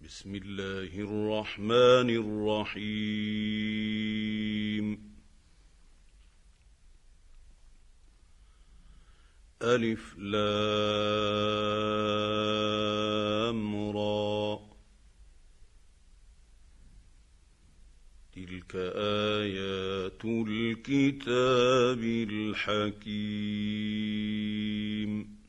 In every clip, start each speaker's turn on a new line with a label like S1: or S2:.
S1: بسم الله الرحمن الرحيم. ألف لام را، تلك آيات الكتاب الحكيم.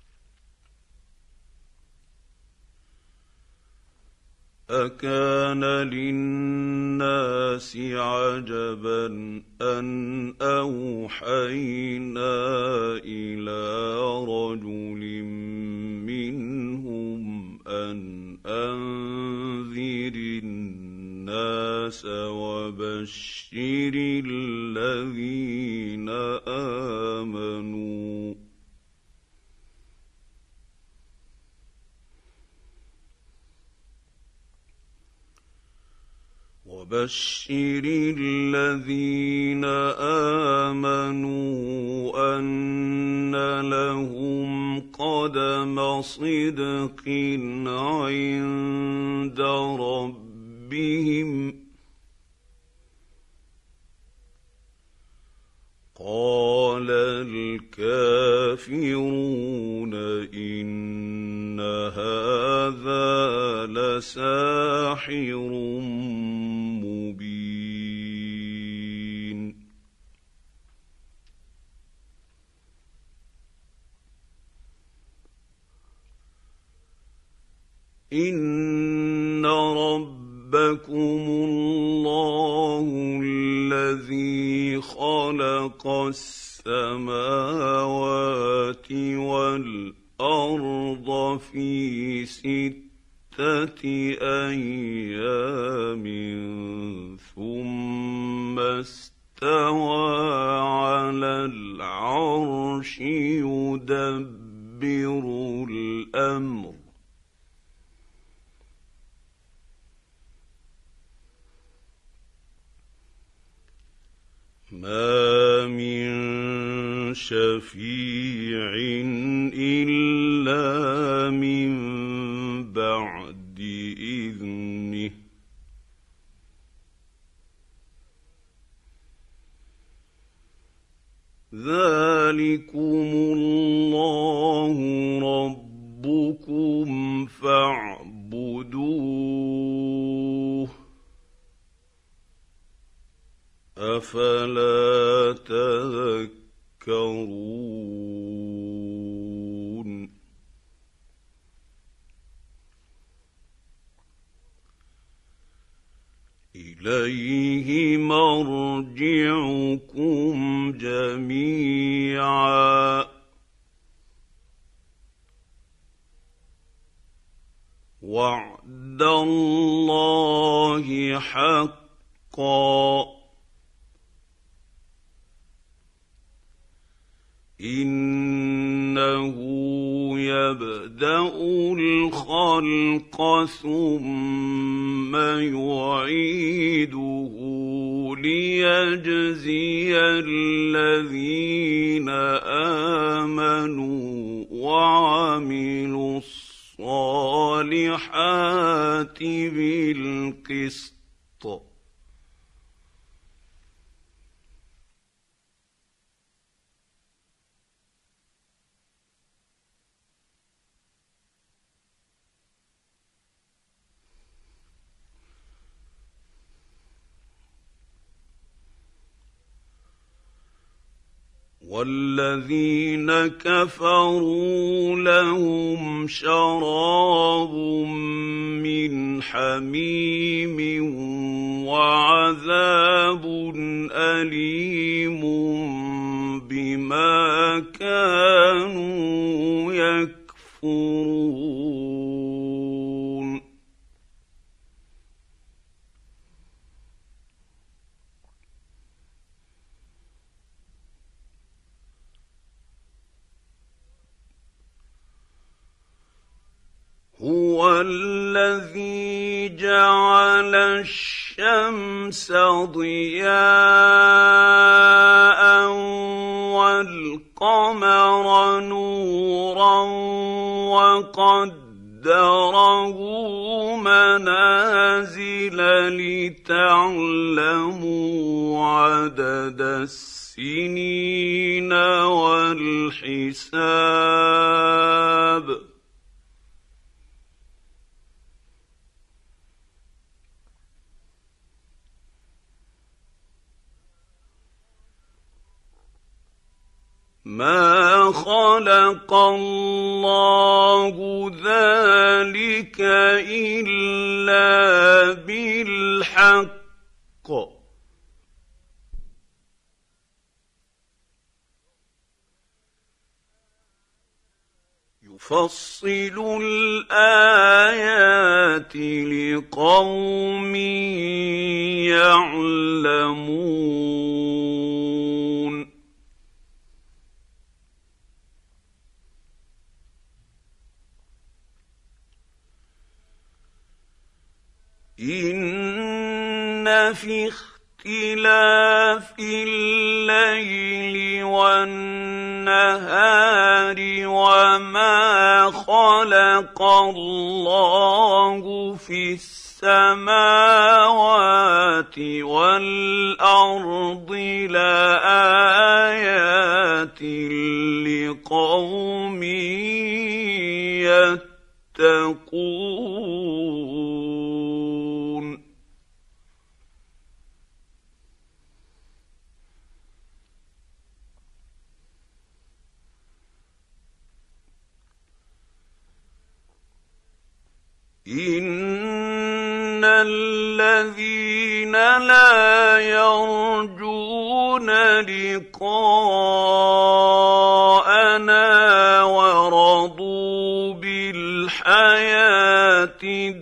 S1: أكان للناس عجبا أن أوحينا إلى رجل منهم أن أنذر الناس وبشر الذين آمنوا أن لهم قدم صدق عند ربهم. قال الكافرون إن هذا لساحر مبين. إن ربكم الله الذي خلق السماوات والأرض في 6 أيام ثم استوى على العرش يدبر الأمر. ما من شفيع إلا من بعد إذنه. ذلكم الله ربكم فاعبدوه، أفلا تذكرون. إليه مرجعكم جميعا وعد الله حقا. إنه يبدأ الخلق ثم يعيده ليجزي الذين آمنوا وعملوا الصالحات بالقسط. والذين كفروا لهم شراب من حميم وعذاب أليم بما كانوا يكفرون. هو الذي جعل الشمس ضياء والقمر نورا وقدره قدره منازل لتعلموا عدد السنين والحساب ما خلق الله ذلك إلا بالحق يفصل الآيات لقوم يعلمون إن في اختلاف الليل والنهار وما خلق الله في السماوات والأرض لآيات لقوم يتقون إن الذين لا يرجون لقاءنا ورضوا بالحياة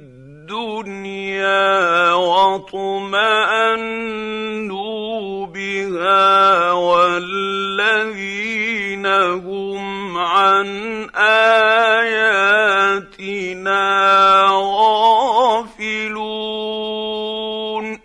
S1: الدنيا واطمأنوا بها والذين هم عن آياتنا غافلون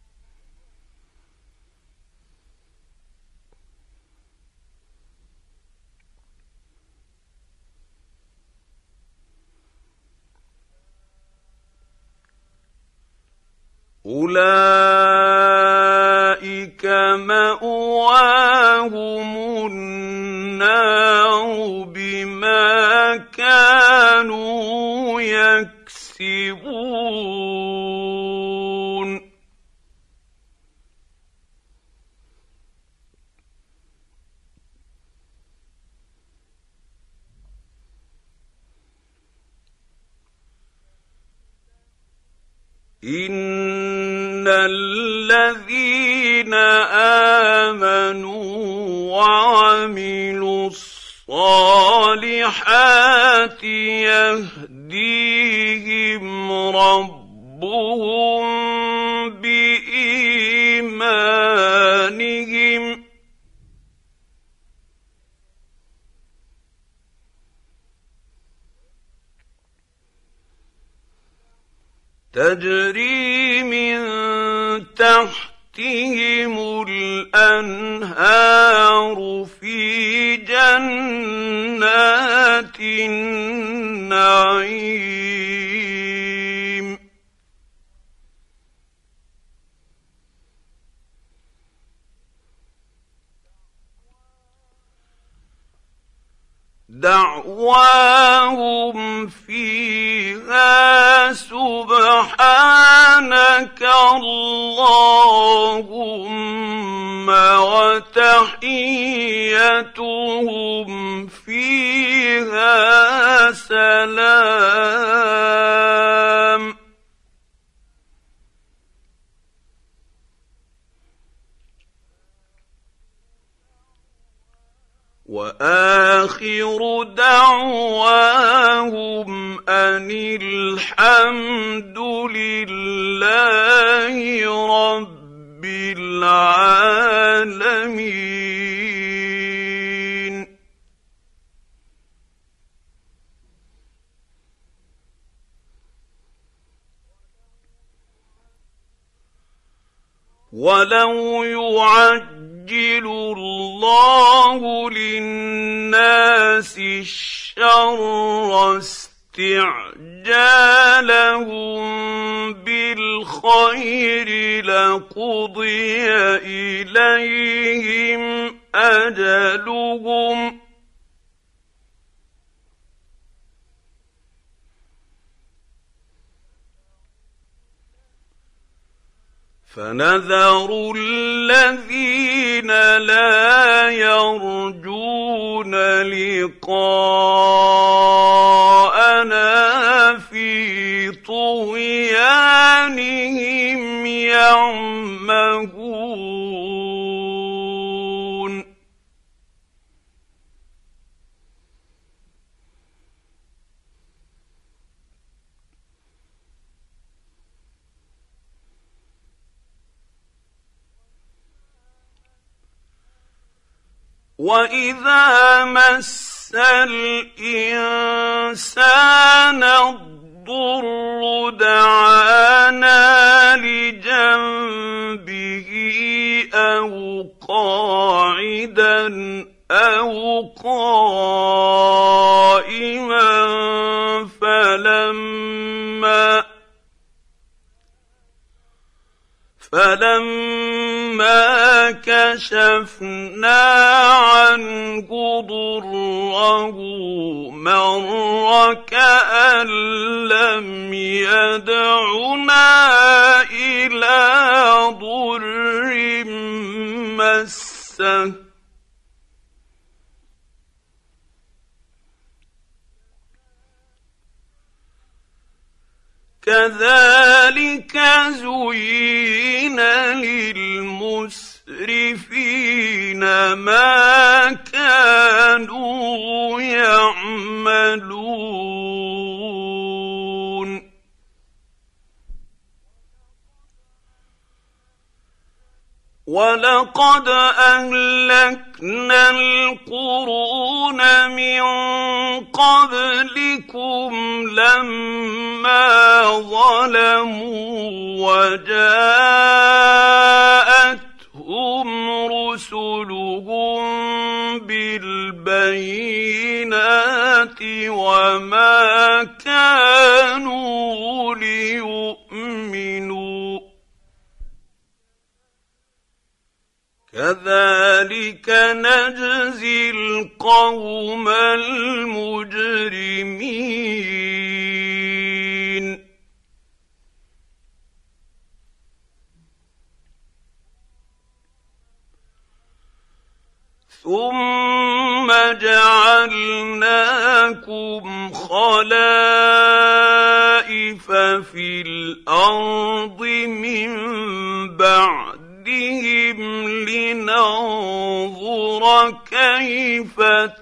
S1: أولئك مأواهم النار بما كانوا يكسبون إن الذين آمنوا وعملوا الصالحات يهديهم ربهم بإيمانهم تجري من تحتهم الأنهار في جنات النعيم دعواهم فيها سبحانك اللهم وتحيتهم فيها سلام وآخر دعواهم أن الحمد لله رب العالمين ولو يعجل الله للناس الشر استعجالهم بالخير لقضي إليهم أجلهم فنذر الذين لا يرجون لقاءنا في طغيانهم يعمهون وإذا مس الإنسان الضر دعانا لجنبه أو قاعدا أو قائما فلما كشفنا عنه ضره مر كأن لم يدعنا إلى ضر مسه كذلك زين للمسرفين ما كانوا يعملون ولقد أهلكنا القرون من قبلكم لما ظلموا وجاءتهم رسلهم بالبينات وما كانوا ليؤمنوا كذلك نجزي القوم المجرمين ثم جعلناكم خلائف في الأرض من بعدهم لننظر كيف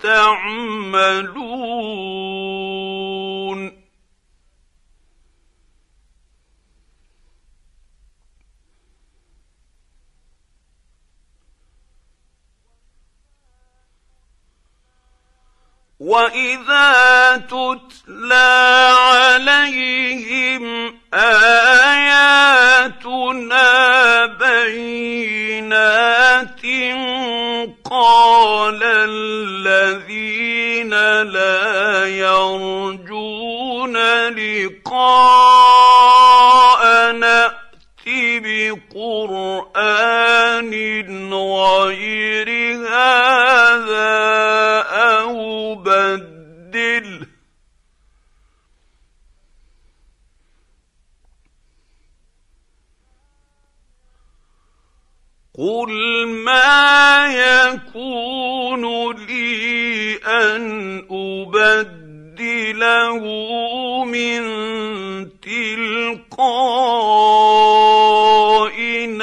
S1: تعملون وإذا تتلى عليهم آياتنا بينات قال الذين لا يرجون لقاءنا ائت بقرآن غير هذا أو بدله قل ما يكون لي أن أبدله من تلقاء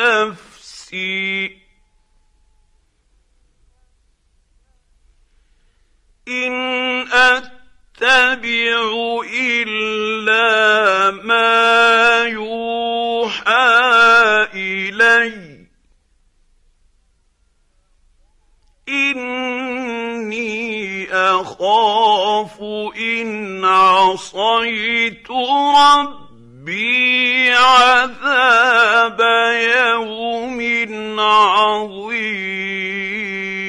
S1: نفسي إن أتبع إلا ما يوحى إلي إني أخاف إن عصيت ربي عذاب يوم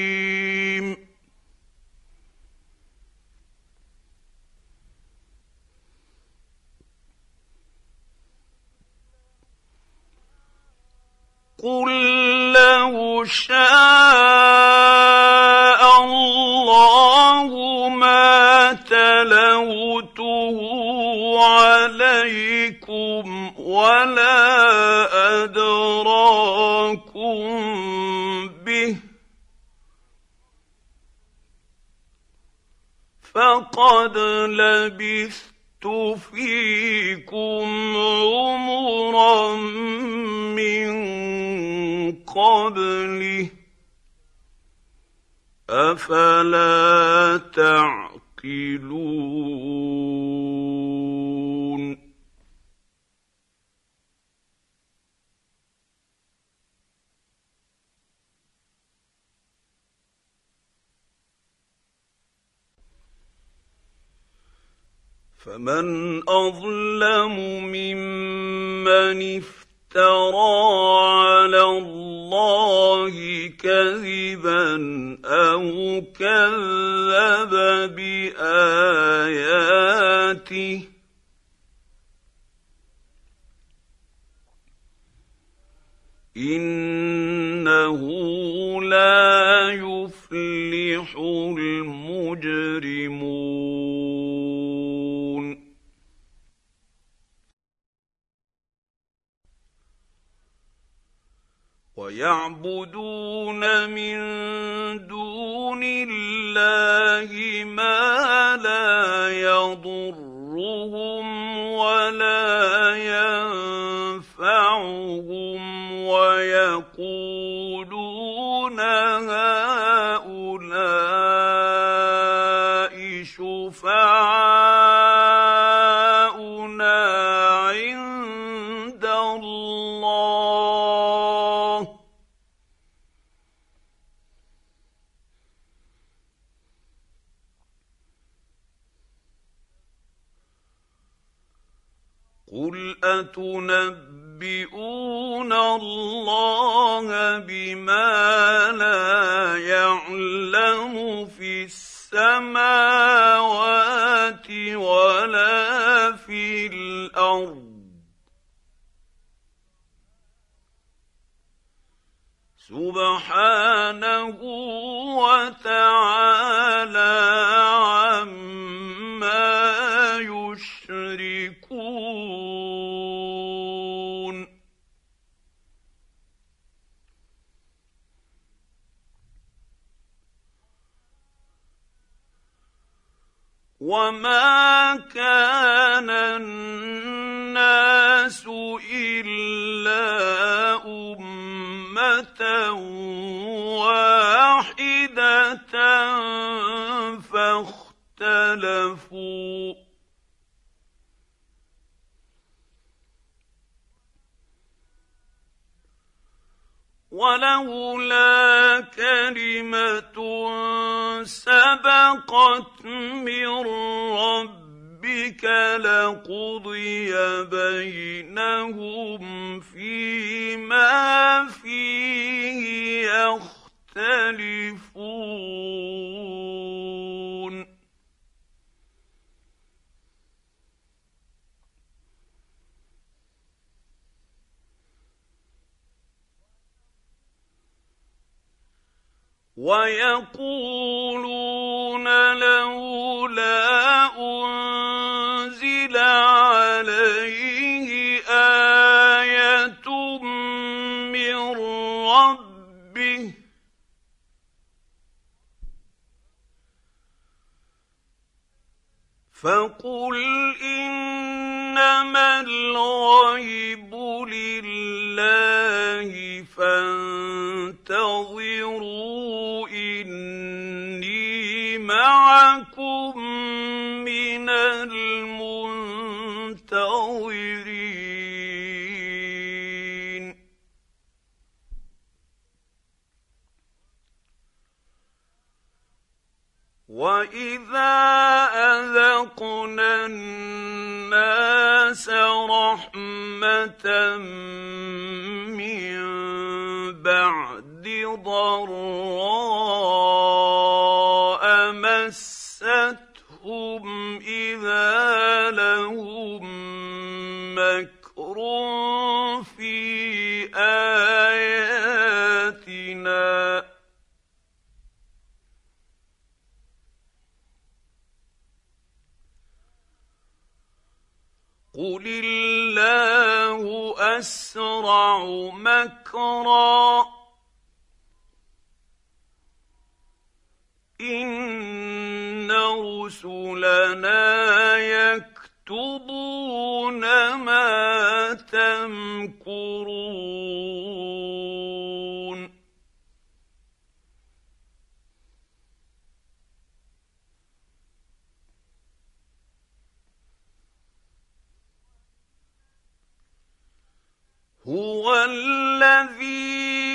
S1: عظيم قل لو شاء الله ما تلوته عليكم ولا أدراكم به فقد لبثت فيكم عمرا من قبله أفلا تعقلون فمن أظلم ممن افترى على الله كذبا أو كذب بآياته إنه لا يفلح المجرمون ويعبدون من دون الله ما لا يضرهم ولا ينفعهم ويقولون هؤلاء شفعاؤنا عند الله قل أتنبئون الله بما لا يعلم في السماوات ولا في الأرض سبحانه وتعالى عما يشركون وما كان الناس إلا أمة واحدة فاختلفوا ولولا كلمة سبقت من ربك لقضي بينهم فيما فيه يختلفون ويقولون لولا أنزل عليه آية من ربه فقل إنما الغيب لله فانتظروا إني معكم من المنتظرين وإذا أذقنا الناس رحمة من بعد ضراء مستهم إذا لهم مكر في آياتهم قل الله أسرع مكرا إن رسلنا يكتبون ما تمكرون هو الذي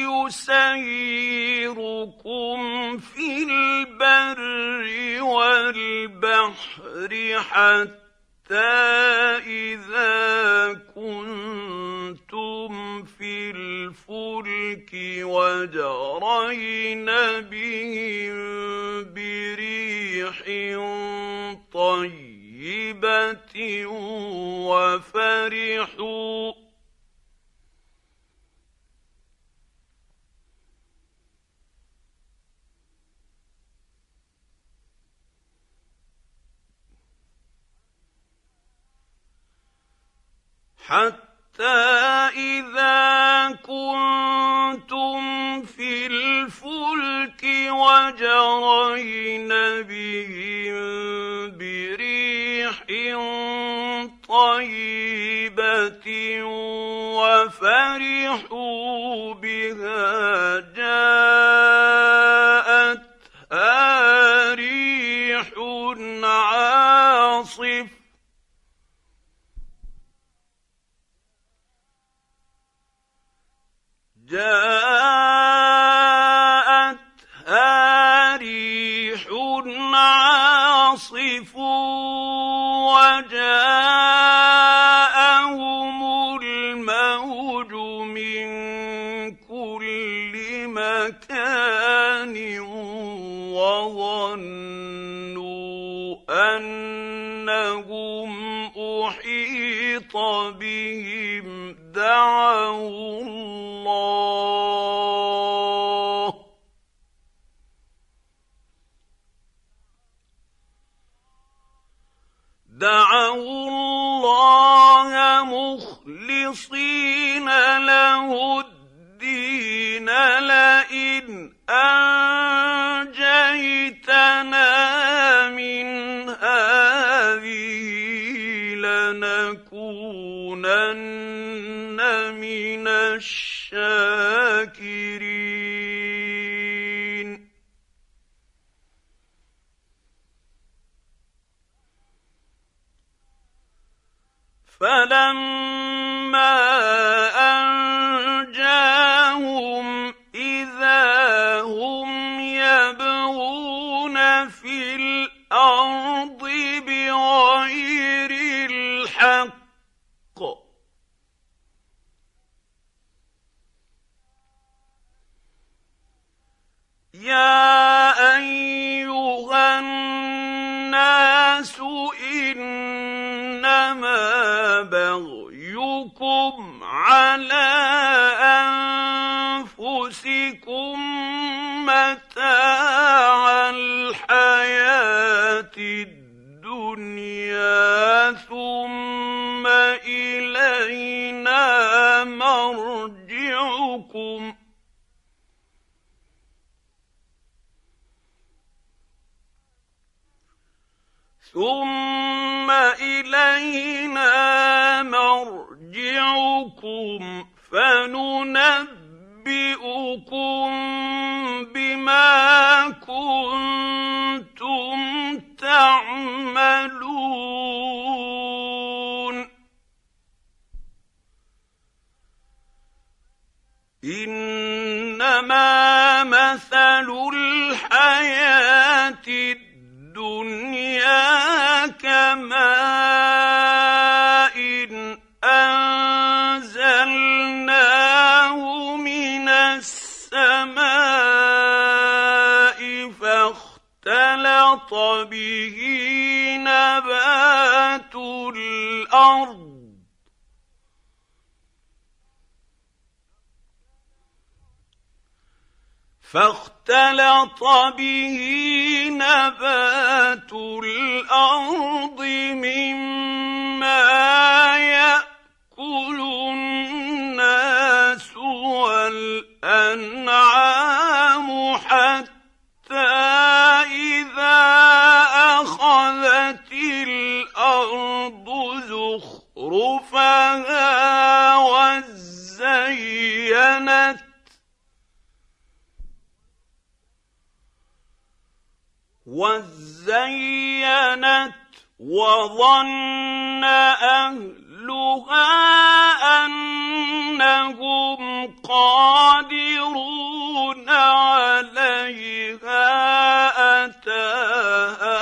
S1: يسيركم في البر والبحر حتى إذا كنتم في الفلك وجرين بهم بريح طيبة حتى إذا كنتم في الفلك وجرين بهم بريح طيبة وفرحوا بها جاءتها ريح عاصف وجاءهم الموج من كل مكان وظنوا أنهم أحيط بهم دعوا الله مخلصين له الدين لئن أنجيتنا من هذه لنكونن من الشاكرين فلما أنجاهم إذا هم يبغون في الأرض بغير الحق يا أيها الناس إنما بغيكم على أنفسكم متاع الحياة الدنيا ثم إلينا مرجعكم فننبئكم بما كنتم تعملون إنما مثل الحياة الدنيا كماء أنزلناه من السماء فاختلط به نبات الأرض مما زخرفها وزينت وظن أهلها أنهم قادرون عليها أتاها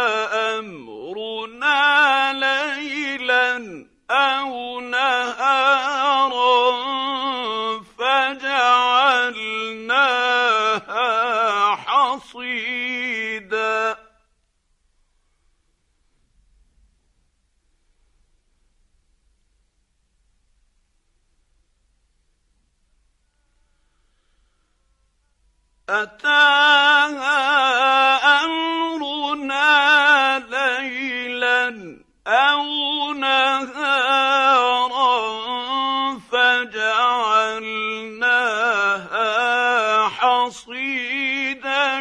S1: أمرنا ليلا أو نهارا فجعلناها حصيدا أتاها أمرنا ليلا أو نهارا فجعلناها حصيدا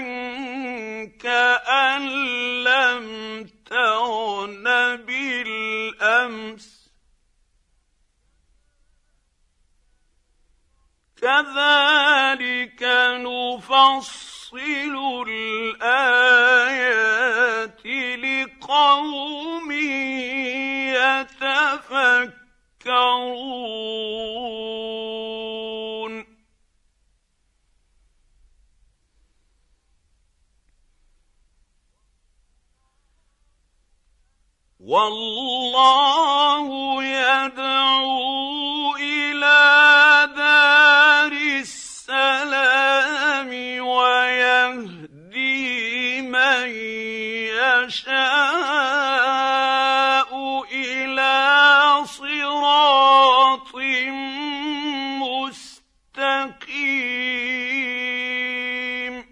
S1: كأن لم تغن بالأمس كذلك نفصل الآيات لقوم يتفكرون والله يدعو إلى دار السلام ويهدي من يشاء إلى صراط مستقيم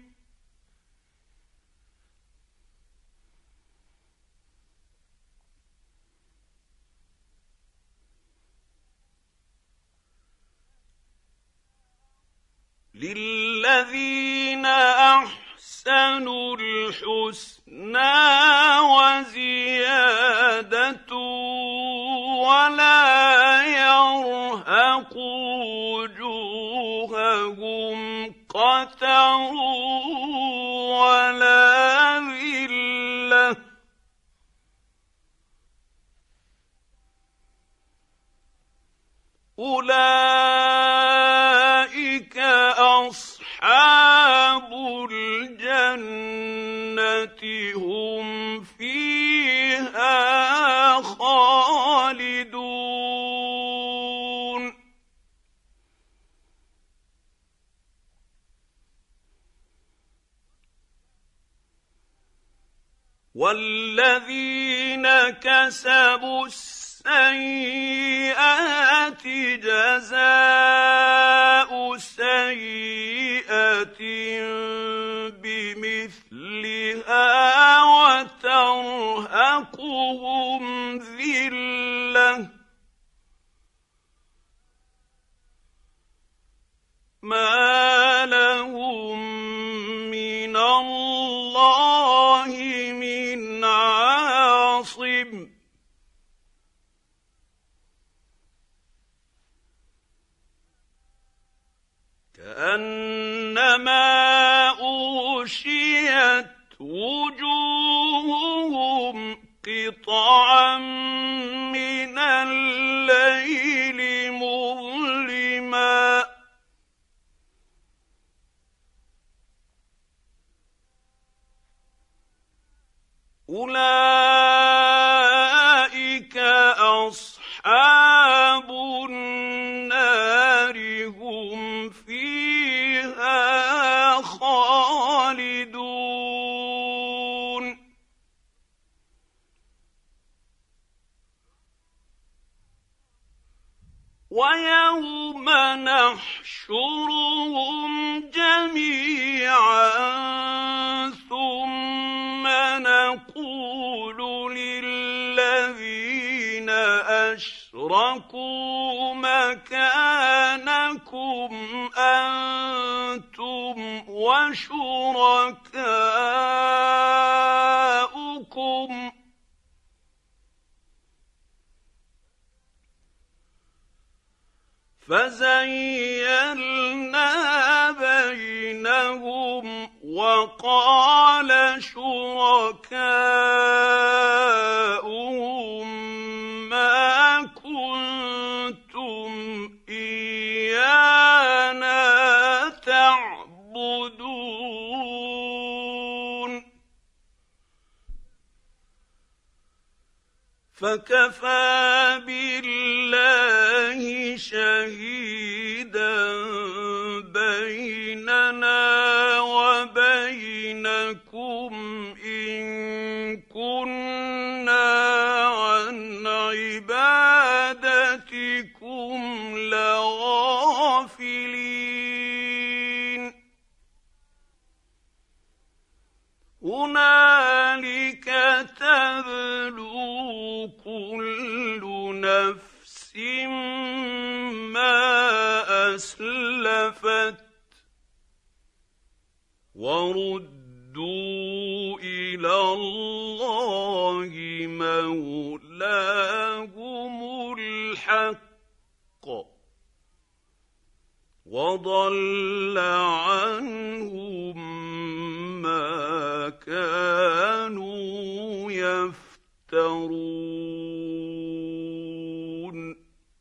S1: للذين أحسنوا الحسنى وزيادة ولا يرهق وجوههم قتر ولا ذلة أولئك أصحاب الجنة هم فيها خالدون والذين كسبوا السيئات جزاء سيئة بمثلها وترهقهم ذلة ما لهم من الله من عاصم كأنما أغشيت وجوههم قطعا من الليل مظلما أولئك أصحاب النار هم فيها خالدون ويوم نحشرهم جميعا ثم نقول للذين أشركوا مكانكم أنتم وشركاؤكم فزيلنا بينهم وقال شركاؤهم ما كنتم إيانا تعبدون فكفى بالله شهيدا بيننا وبينكم إن كنا عن عبادتكم لغافلين هنالك تبلو كل نفس ما أسلفت وردوا إلى الله مولاهم الحق وضل عنهم ما كانوا يفترون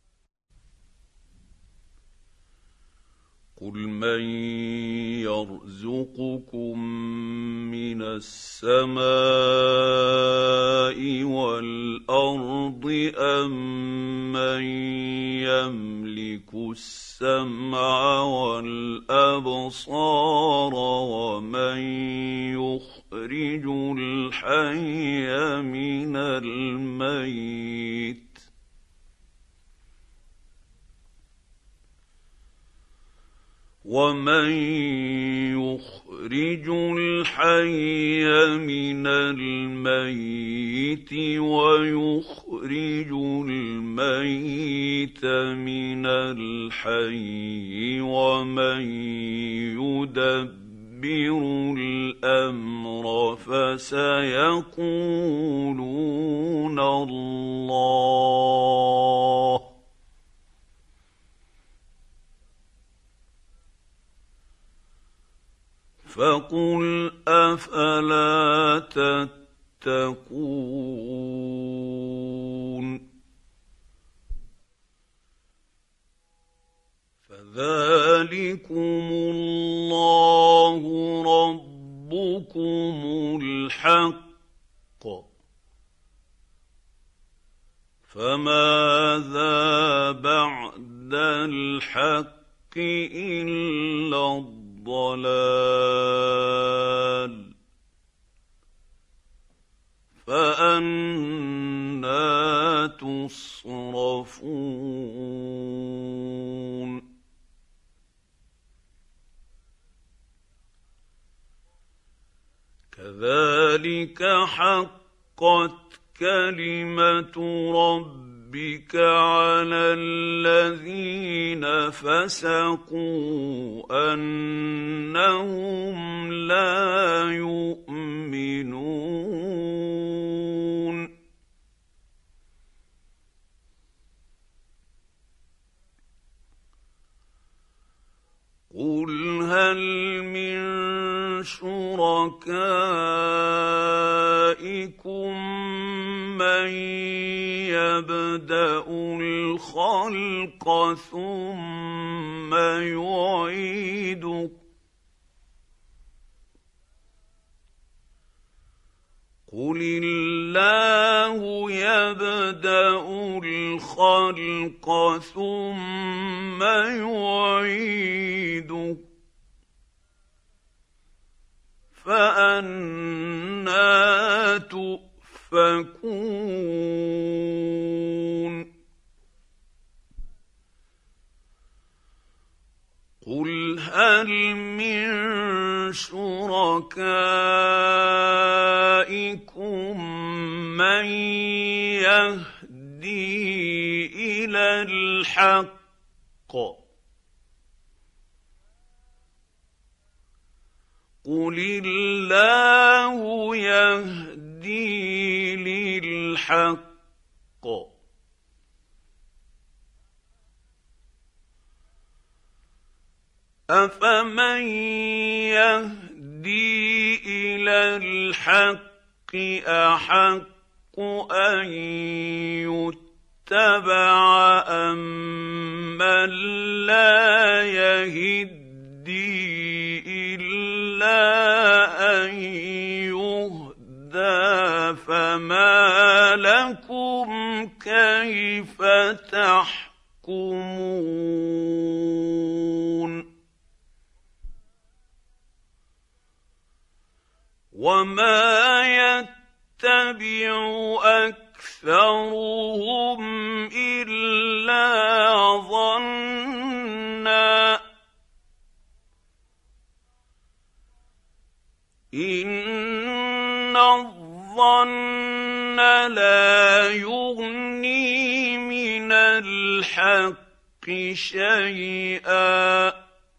S1: قل من يرزقكم من السماء والأرض أم من يملك السمع والأبصار ومن يخرج الحي من الميت ومن يخرج الحي من الميت ويخرج الميت من الحي ومن يدبر الأمر فسيقولون الله فقل أفلا تتقون فذلكم الله ربكم الحق فماذا بعد الحق إلا الضلال فأنى تصرفون كذلك حقت كلمة ربك على الذين فسقوا أنهم لا يؤمنون قل هل من شركائكم من يبدأ الخلق ثم يعيده قل الله يبدأ الخلق ثم يعيده فأنى تؤفكون قل هل من شركائكم من يهدي إلى الحق قل الله يهدي للحق أفمن يهدي إلى الحق أحق أن يتبع أمن لا يهدي إلا أن يهدى فما لكم كيف تحكمون وما يتبع أكثرهم إلا ظنا إن الظن لا يغني من الحق شيئا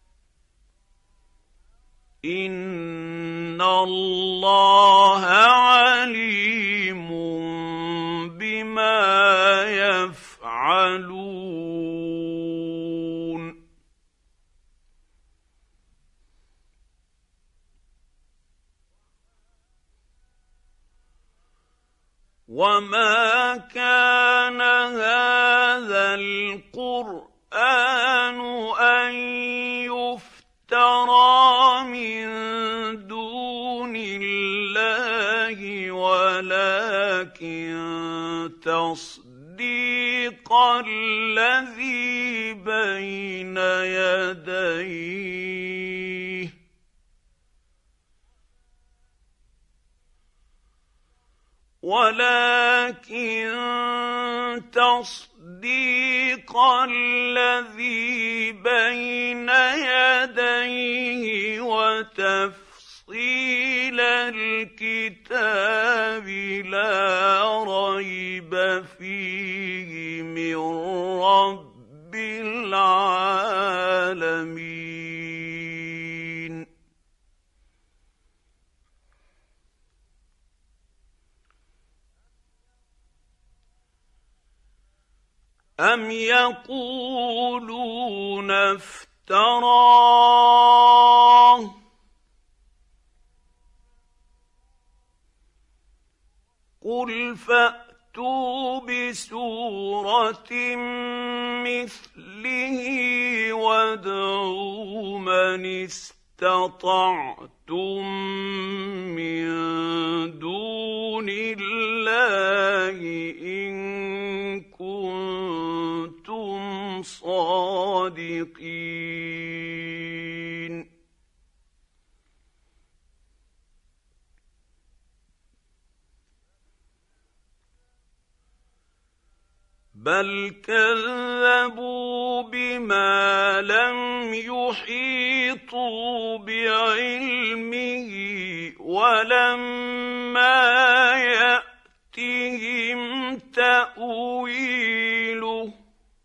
S1: إن الله عليم بما يفعلون وما كان هذا القرآن أن يفترى من دون الله ولكن تصديق الذي بين يديه وتفصيل الكتاب لا ريب فيه من رب العالمين أم يقولون افتراه قل فأتوا بسورة مثله وادعوا من استطعتم من دون الله إن كنتم صادقين بل كذبوا بما لم يحيطوا بعلمه ولما يأتهم تأويله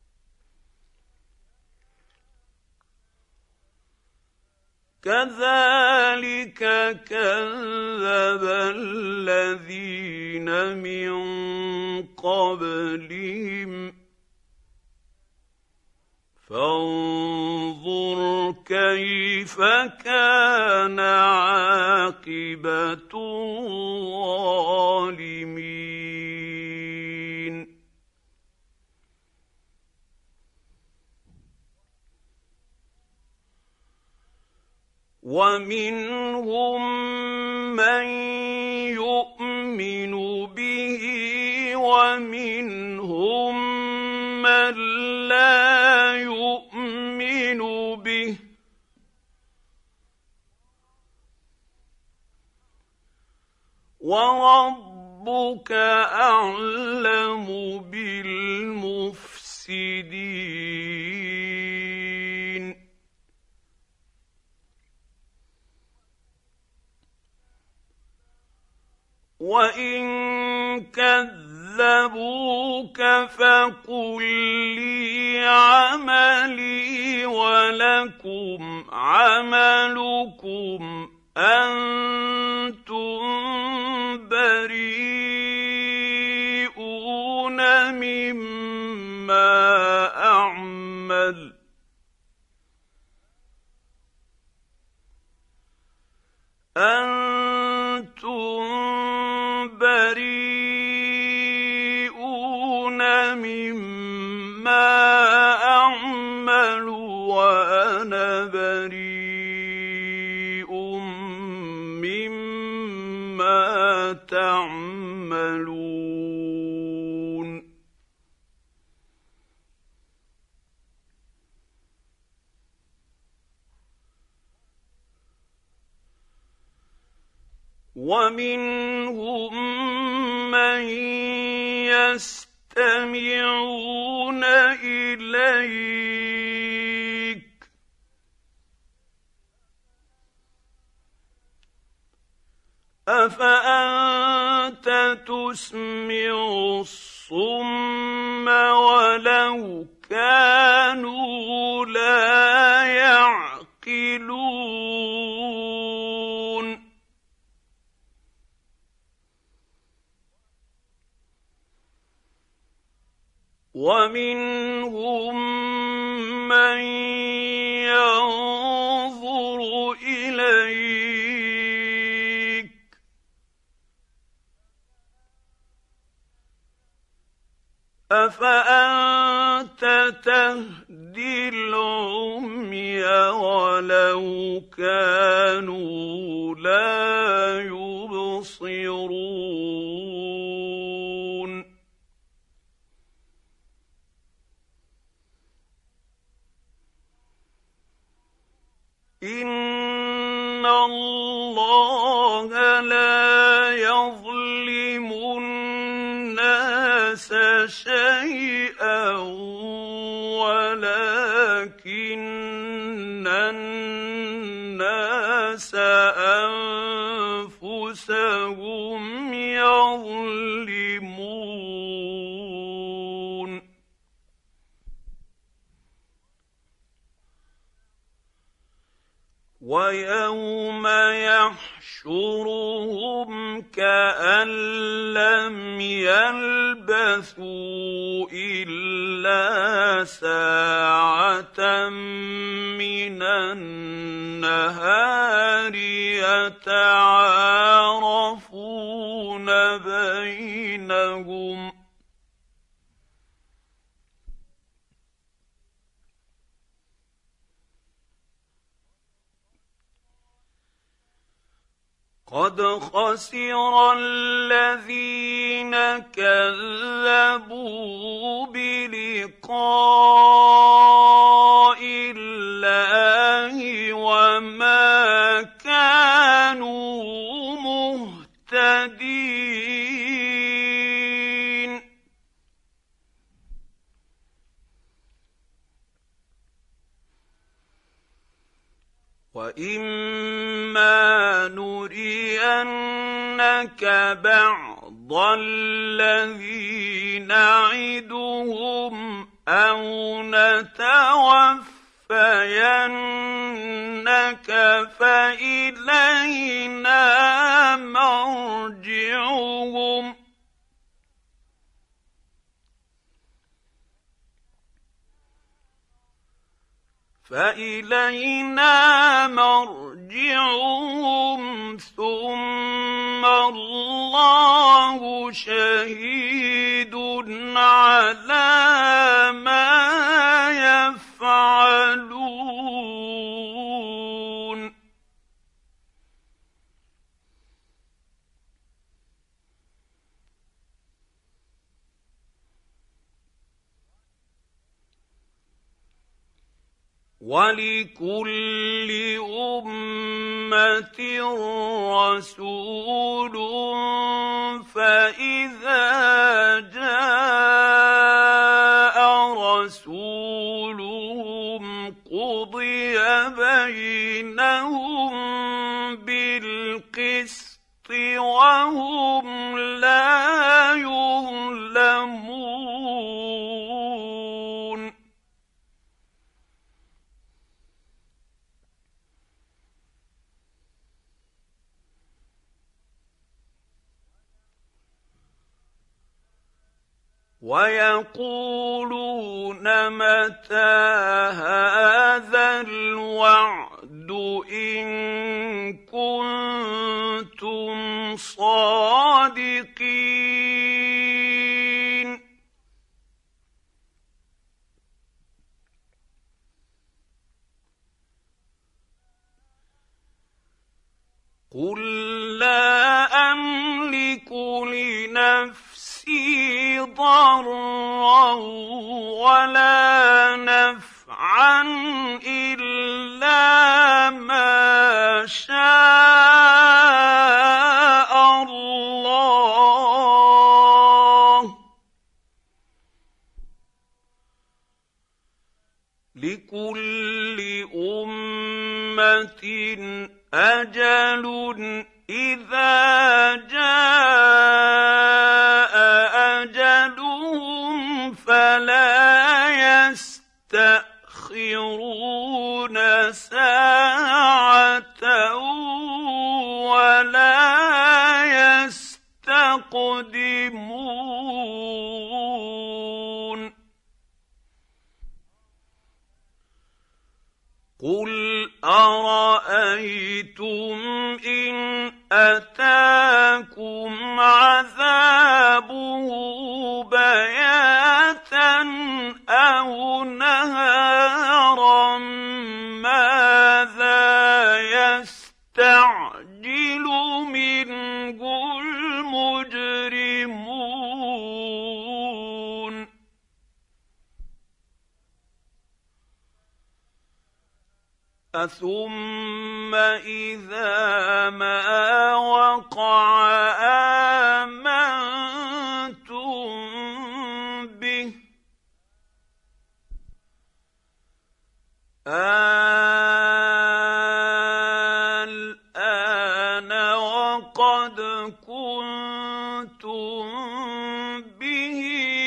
S1: كذلك كذب الذين من قبلهم فانظر كيف كان عاقبة الظالمين ومنهم من يؤمن به ومنهم من لا يؤمن به وربك أعلم بالمفسدين وإن كذبوك فقل لي عملي ولكم عملكم أنتم بريئون مما أعمل. مما أعمل وإني بريء مما تعملون. ومنهم من يستمعون إليك أفأنت تسمع الصم ولو كانوا لا يعقلون ومنهم من ينظر إليك أفأنت تهدي العمي ولو كانوا لا يبصرون إن الله لا يظلم الناس شيئا ولكن الناس أنفسهم يظلمون ويوم يحشرهم كأن لم يلبثوا إلا ساعة من النهار يتعارفون بينهم قد خسر الذين كذبوا بلقاء الله وما كانوا مهتدين وإما نرينك بعض الذي نعدهم أو نتوفينك فإلينا مرجعهم ثم الله شهيد على ما يفعلون ولكل أمة رسول فإذا جاء رسولهم قضي بينهم بالقسط وهم لا يظلمون ويقولون متى هذا الوعد إن كنتم صادقين قل لا أملك لنفسي ضرا ولا نفعا إلا ما شاء لكل أمة أجل إذا جاء أجلهم فلا يستأخرون ساعة ولا يستقدمون قل أرأيتم إن أتاكم عذابه بياتا أو نهارا ماذا يستعجل منه المجرمون أثم إذا ما وقع آمنتم به الآن وقد كنتم به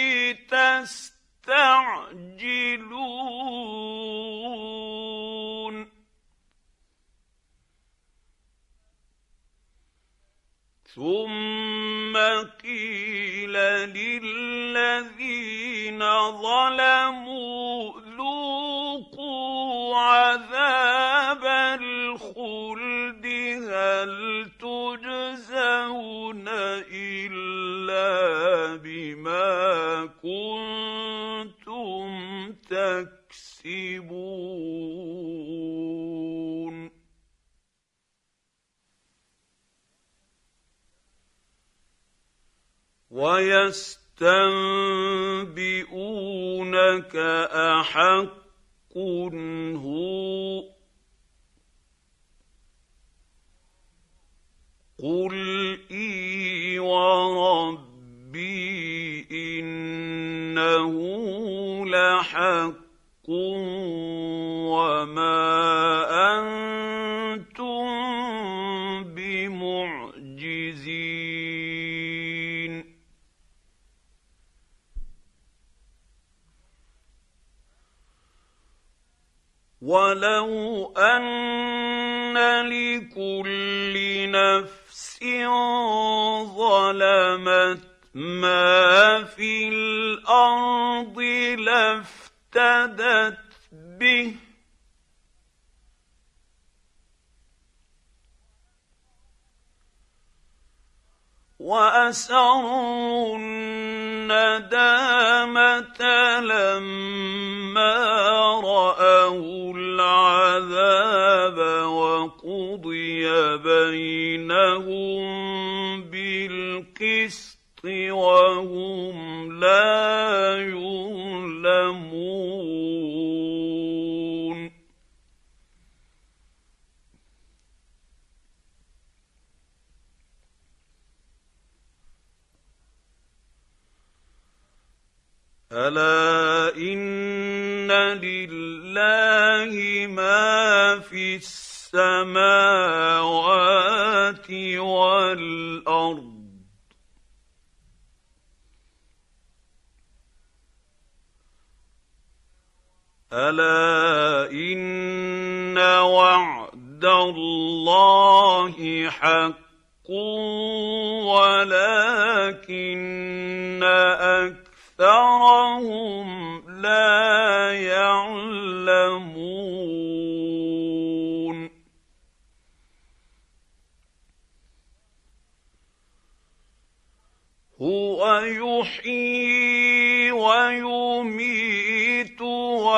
S1: تستعجلون ثم قيل للذين ظلموا ذوقوا عذاب الخلد هل تجزون إلا بما كنتم تكسبون ويستنبئونك أحق هو قل إي وربي إنه لحق وما أنتم بمعجزين ولو أن لكل نفس ظلمت ما في الأرض لافتدت به وأسروا الندامة لما رأوا العذاب وقضي بينهم بالقسط وهم لا يظلمون ألا إن لله ما في السماوات والأرض ألا إن وعد الله حق ولكن أكثرهم لا يعلمون هو يحيي ويميت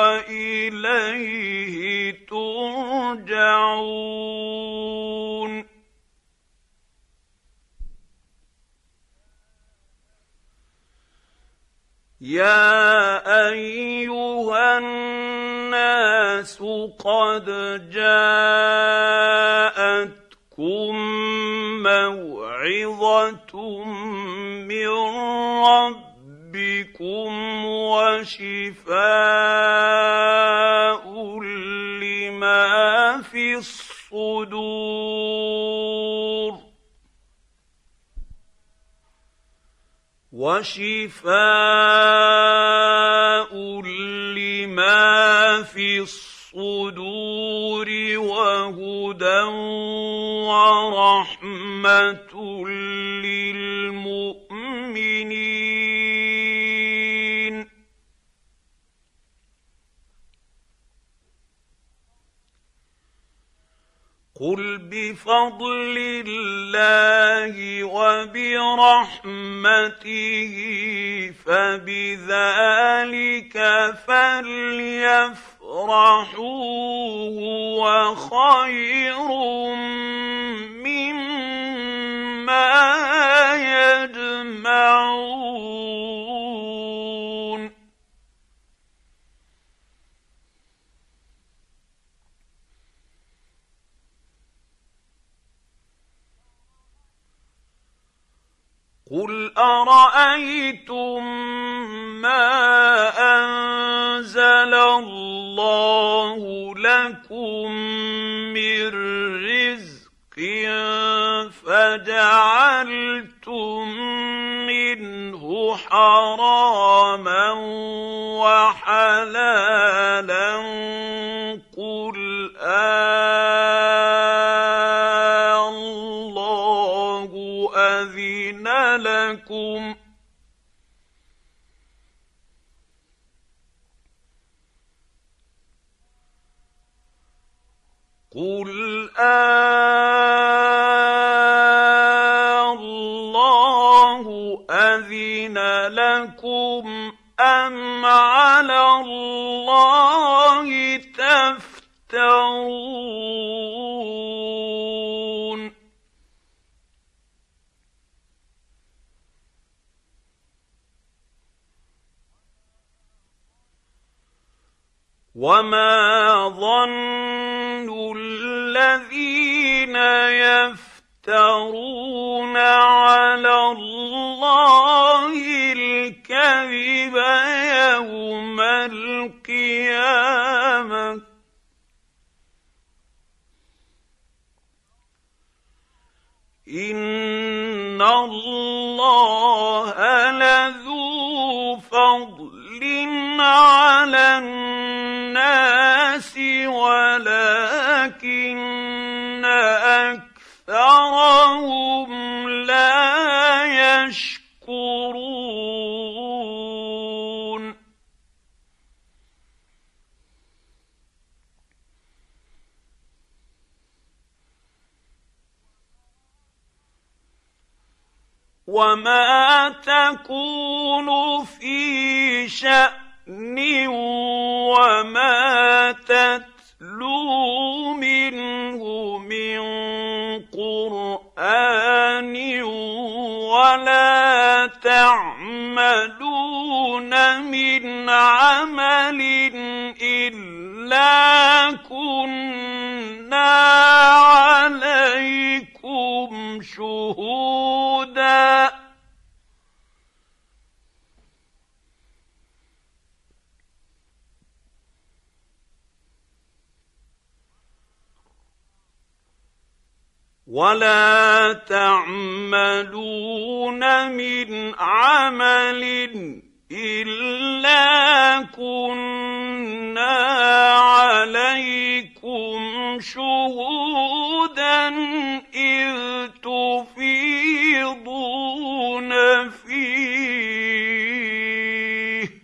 S1: وإليه ترجعون يا أيها الناس قد جاءتكم موعظة من ربكم وشفاء لما في الصدور وشفاء لما في الصدور وهدى ورحمة للمؤمنين قل بفضل الله وبرحمته فبذلك فليفرحوا هو خير مما يجمعون قل أرأيتم ما أنزل الله لكم من رزق فجعلتم منه حراما وحلالا قل الله أذن لكم قل الله أذن لكم أم على الله تفترون وما ظن الذين يفترون على الله الكذب يوم القيامة إن الله لذو فضل على الناس ولكن أكثرهم لا يشكرون وما تكون في شأن وما تتلو منه من قرآن ولا تعملون من عمل إلا كنا عليكم شهودا ولا تعملون من عمل إلا كنا عليكم شهودا إذ تفيضون فيه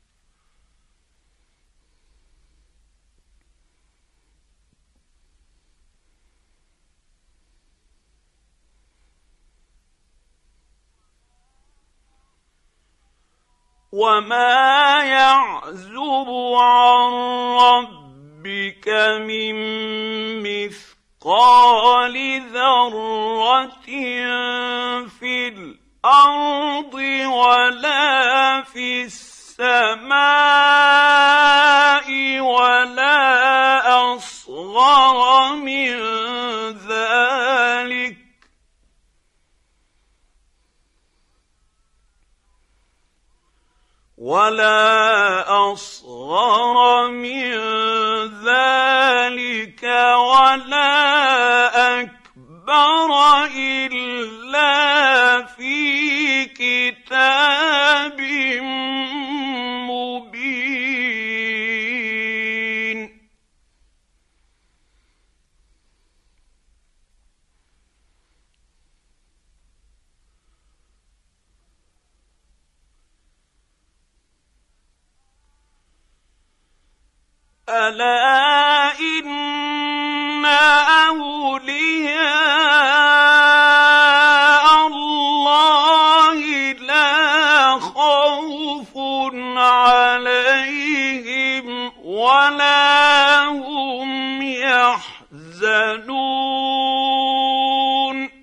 S1: وما يعزب عن ربك من مثقال ذرة في الأرض ولا في السماء ولا أصغر من ذلك ولا أصغر من ألا إن أولياء الله لا خوف عليهم ولا هم يحزنون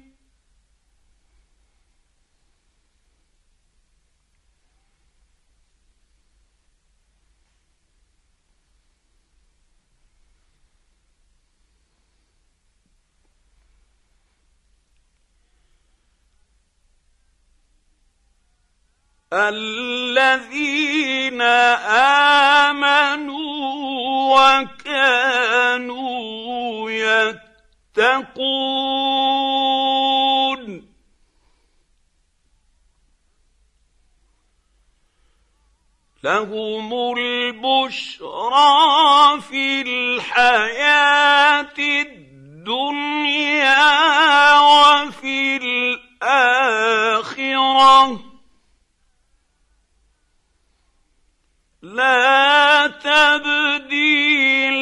S1: الذين آمنوا وكانوا يتقون لهم البشرى في الحياة الدنيا وفي الآخرة لا تبديل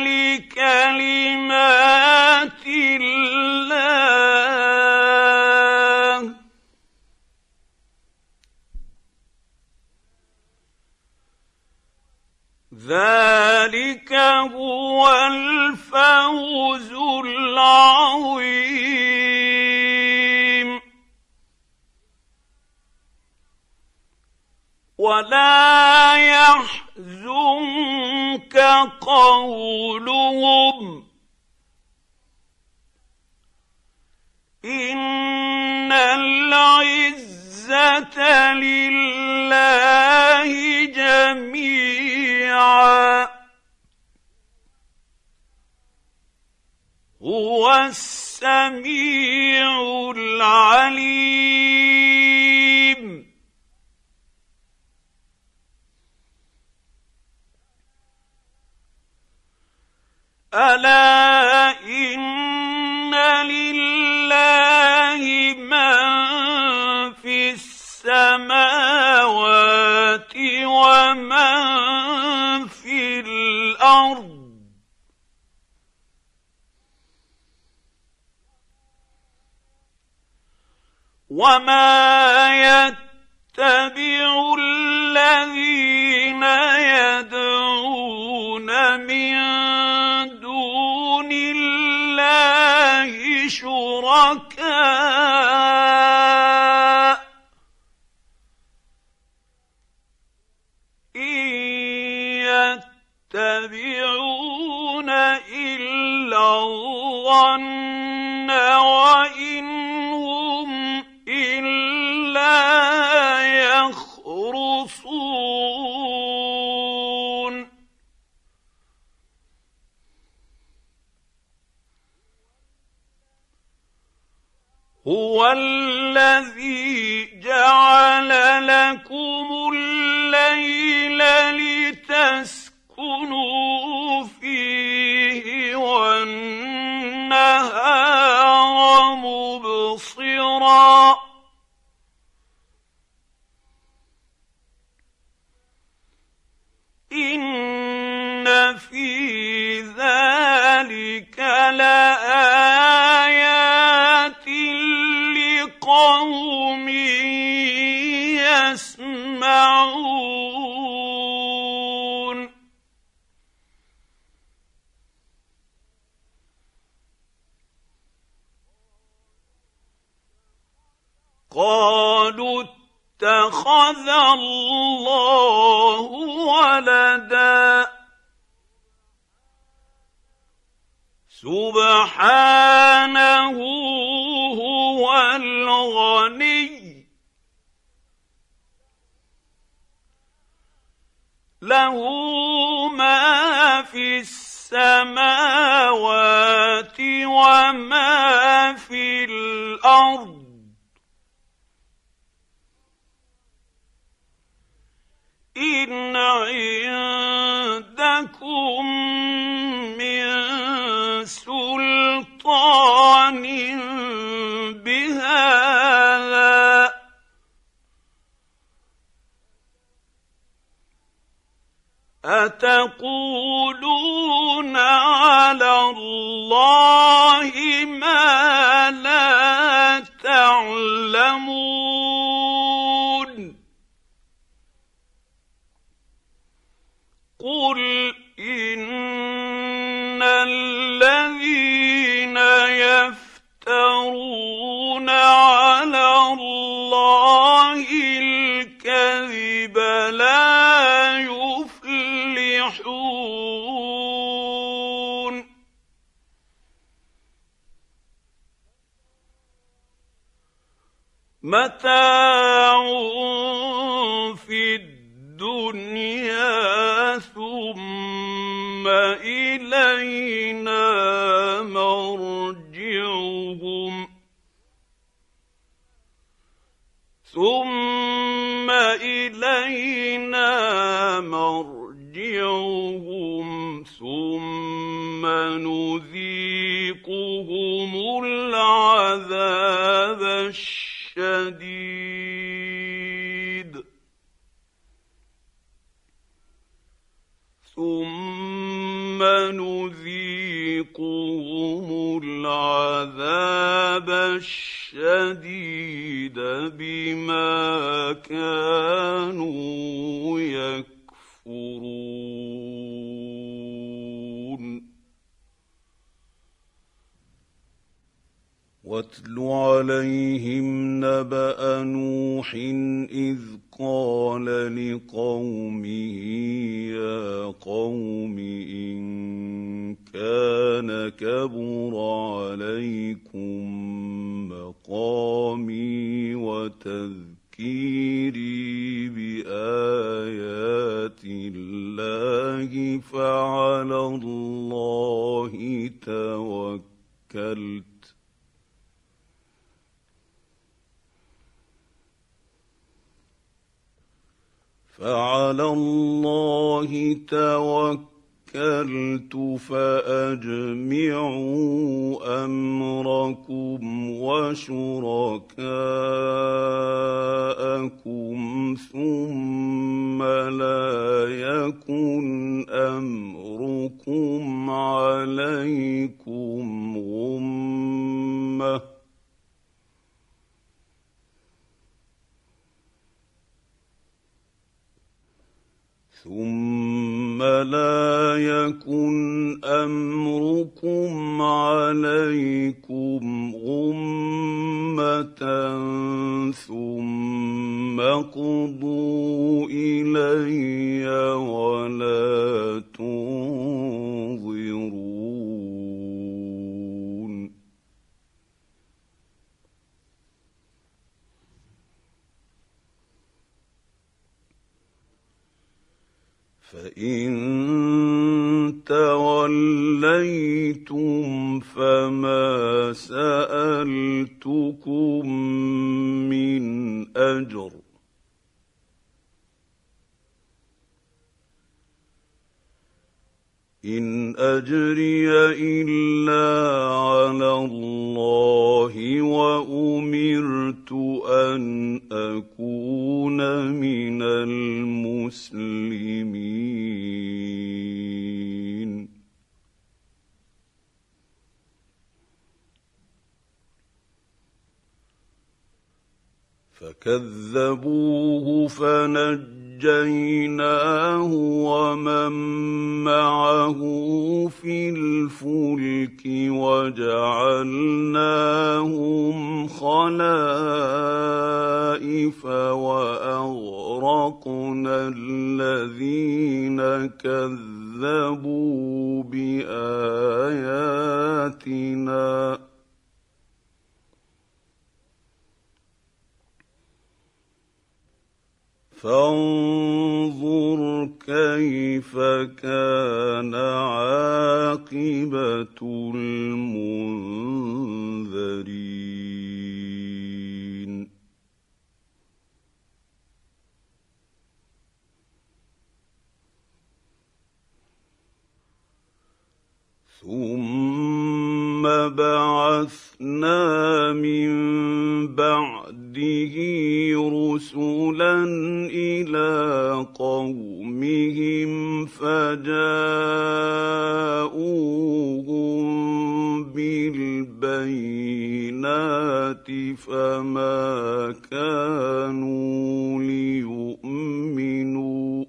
S1: لكلمات الله ذلك هو الفوز العظيم ولا يحزنك قولهم إن العزة لله جميعا هو السميع العليم ألا إن لله من في السماوات ومن في الأرض وما يتبع الذين يدعون من دون الله شركاء إن يتبعون إلا الظن وإن هم إلا يخرصون هو الذي جعل لكم الليل لتسكنوا فيه والنهار مبصرا إن في ذلك لآيات لقوم يسمعون قالوا اتخذ الله ولدا سبحانه هو الغني له ما في السماوات وما في الأرض إن عندكم من سلطان بهذا أتقولون تقولون على الله ما لا تعلمون قل إن الذين يفترون على الله الكذب لا يفلحون متاع في الدنيا ثم إلينا مرجعهم ثم نذيقهم العذاب الشديد بما كانوا يكفرون واتل عليهم نبأ نوح إذ قال لقومه يا قوم إن كان كبر عليكم مقامي وتذكيري بآيات الله فعلى الله توكلت فأجمعوا أمركم وشركاءكم ثم لا يكن أمركم عليكم غمة ثم اقضوا إلي ولا تنظرون فإن توليتم فما سألتكم من أجر إن أجري إلا على الله وأمرت أن أكون من المسلمين فكذبوه فنجيناه ومن معه في الفلك وجعلناهم خلائف وأغرقنا الذين كذبوا بآياتنا فانظر كيف كان عاقبة المنذرين ثم بعثنا من بعد بعده رسلا إلى قومهم فجاءوهم بالبينات فما كانوا ليؤمنوا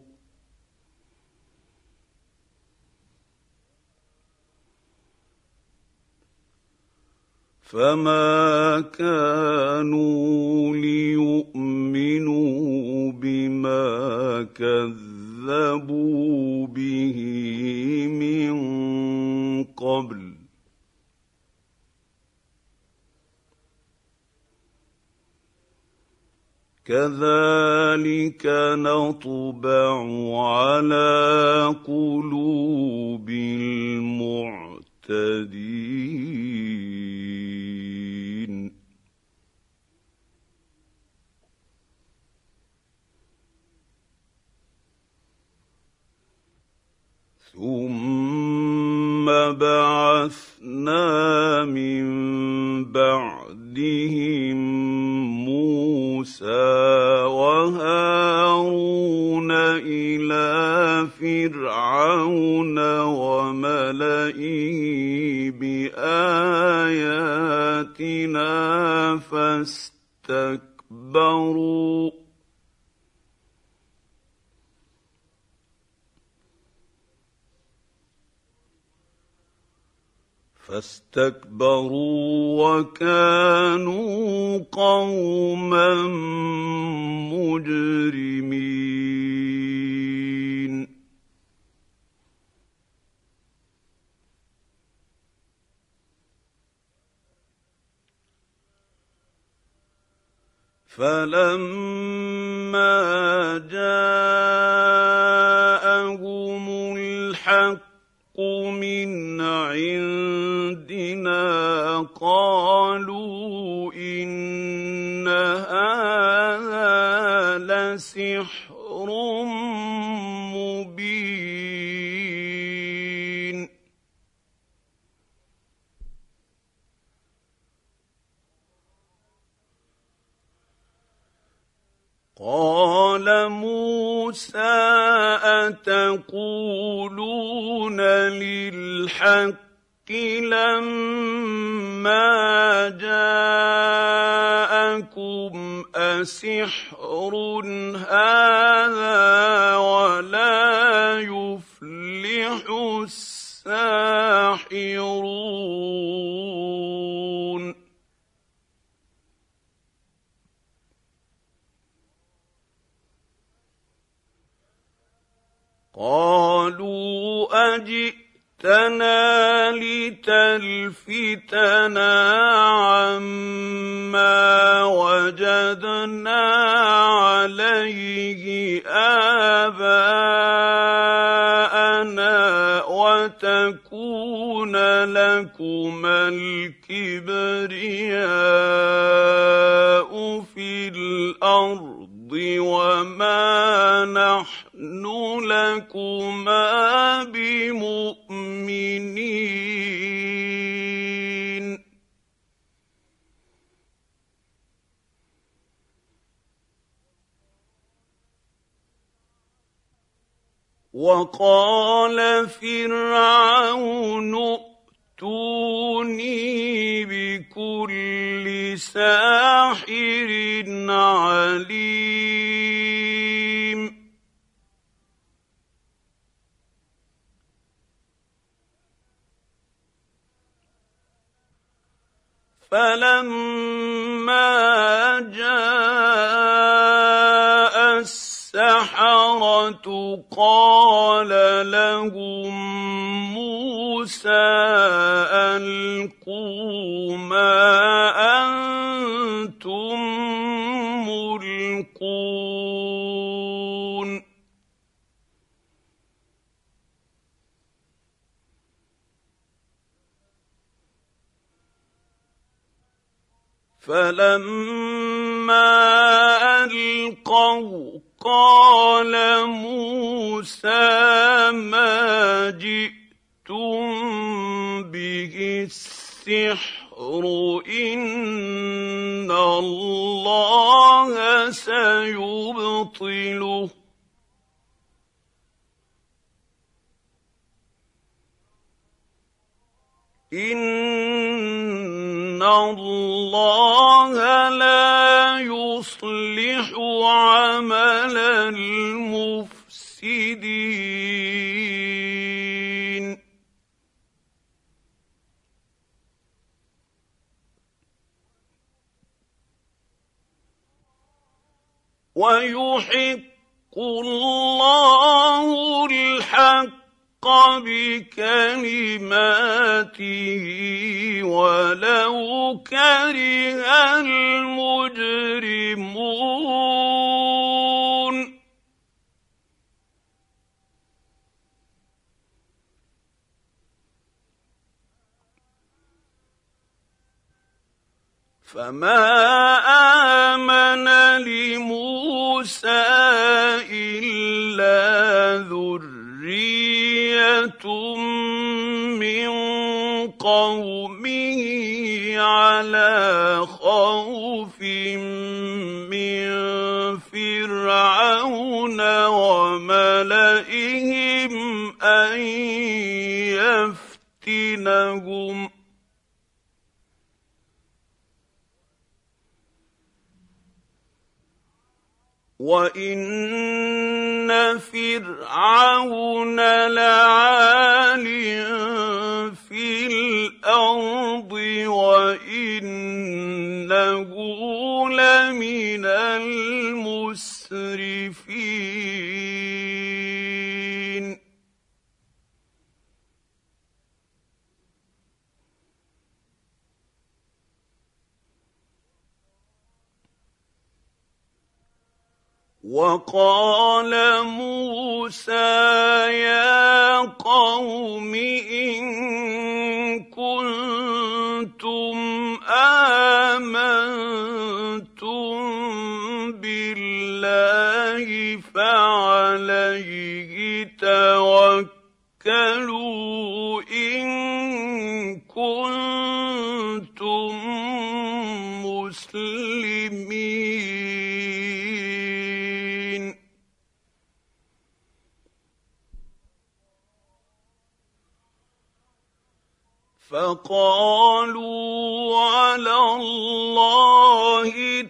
S1: بما كذبوا به من قبل كذلك نطبع على قلوب المعتدين ثم بعثنا من بعدهم موسى وهارون إلى فرعون وملئه بآياتنا فاستكبروا وكانوا قوما مجرمين فلما جاءهم الحق من عندنا قالوا إن هذا لسحر مبين قال موسى أتقولون للحق لما جاءكم أسحر هذا ولا يفلح الساحرون قالوا أجئتنا لتلفتنا عما وجدنا عليه آباءنا وتكون لكما الكبرياء في الأرض وما نحن لكما بمؤمنين وقال فرعون ائتوني بكل ساحر عليم فلما جاء السحرة قال لهم موسى ألقوا ما أنتم ملقون فلما ألقوا قال موسى ما جئتم به السحر السحر إن الله سيبطله إن الله لا يصلح عمل المفسدين ويحق الله الحق بكلماته ولو كره المجرمون فما آمن لموسى إلا ذرية من قومه على خوف من فرعون وملئهم أن يفتنهم وَإِنَّ فِرْعَوْنَ لَعَالٍ فِي الْأَرْضِ وَإِنَّهُ لَمِنَ الْمُسْرِفِينَ وَقَالَ مُوسَىٰ يَا قَوْمِ إِن كُنتُمْ آمَنتُم بِاللَّهِ فَعَلَيْهِ تَوَكَّلُوا إِن كُنتُم مُّسْلِمِينَ فَقَالُوا عَلَى اللَّهِ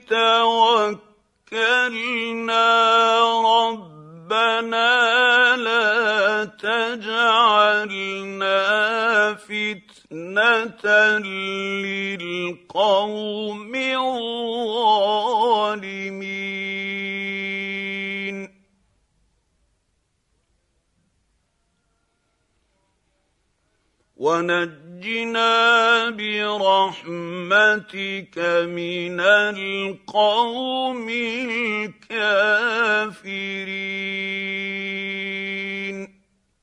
S1: تَوَكَّلْنَا رَبَّنَا لَا تَجْعَلْنَا فِتْنَةً لِّلْقَوْمِ الظَّالِمِينَ وَنَجِّنَا بِرَحْمَتِكَ مِنَ الْقَوْمِ الْكَافِرِينَ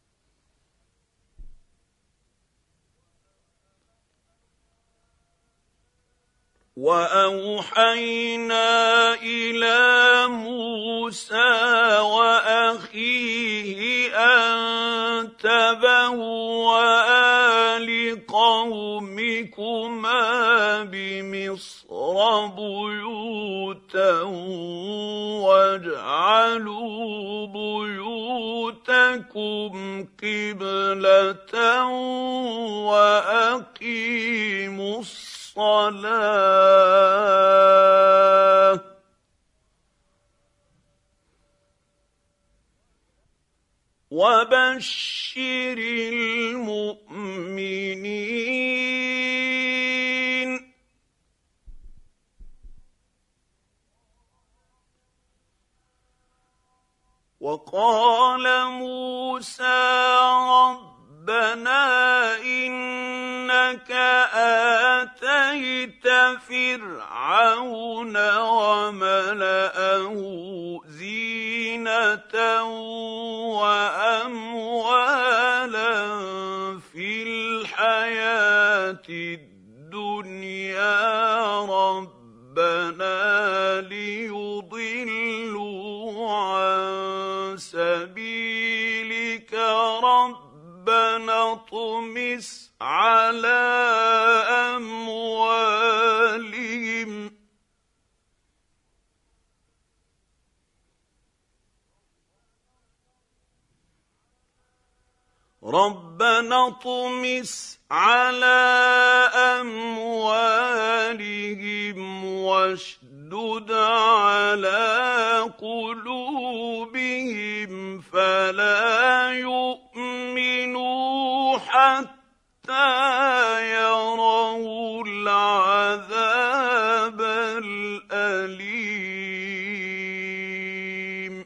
S1: وَأَوْحَيْنَا إِلَىٰ مُوسَىٰ وَأَخِيهِ أَن تَبَوَّآ لِقَوْمِكُمَا بِمِصْرَ بُيُوتًا وَاجْعَلُوا بُيُوتَكُمْ قِبْلَةً وَأَقِيمُوا الصَّلَاةَ وَبَشِّرِ الْمُؤْمِنِينَ وَقَالَ مُوسَىٰ رَبَّنَا إِنَّكَ آتَيْتَ فِرْعَوْنَ وَمَلَأَهُ زِينَةً وَأَمْوَالًا فِي الْحَيَاةِ الدُّنْيَا رَبَّنَا لِيُضِلُّوا عَن سَبِيلِكَ رَبَّنَا ربنا اطمس على أموالهم ربنا اطمس على أموالهم واشدد على قلوبهم فلا يؤمنوا حتى يروا العذاب الأليم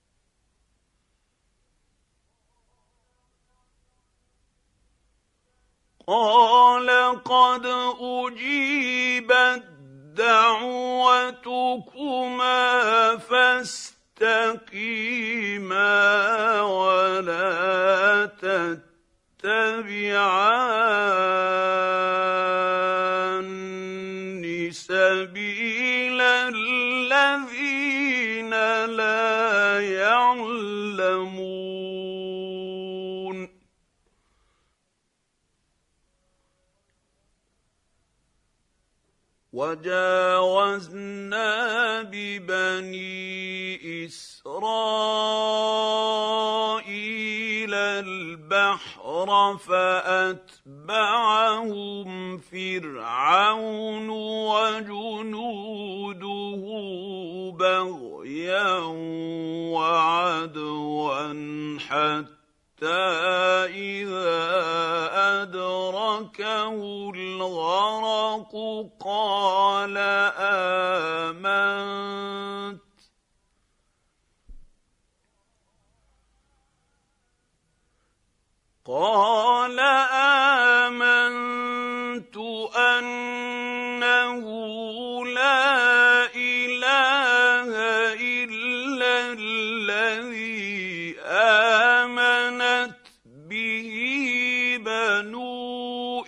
S1: قال قد أجيبت دعوتكما فاستقيما ولا تتبعان سبيل الذين لا يعلمون وجاوزنا ببني إسرائيل البحر فأتبعهم فرعون وجنوده بغيا وعدوا حتى إذا أدركه الغرق قال آمنت أنه لا إله إلا الذي آمنت به بنو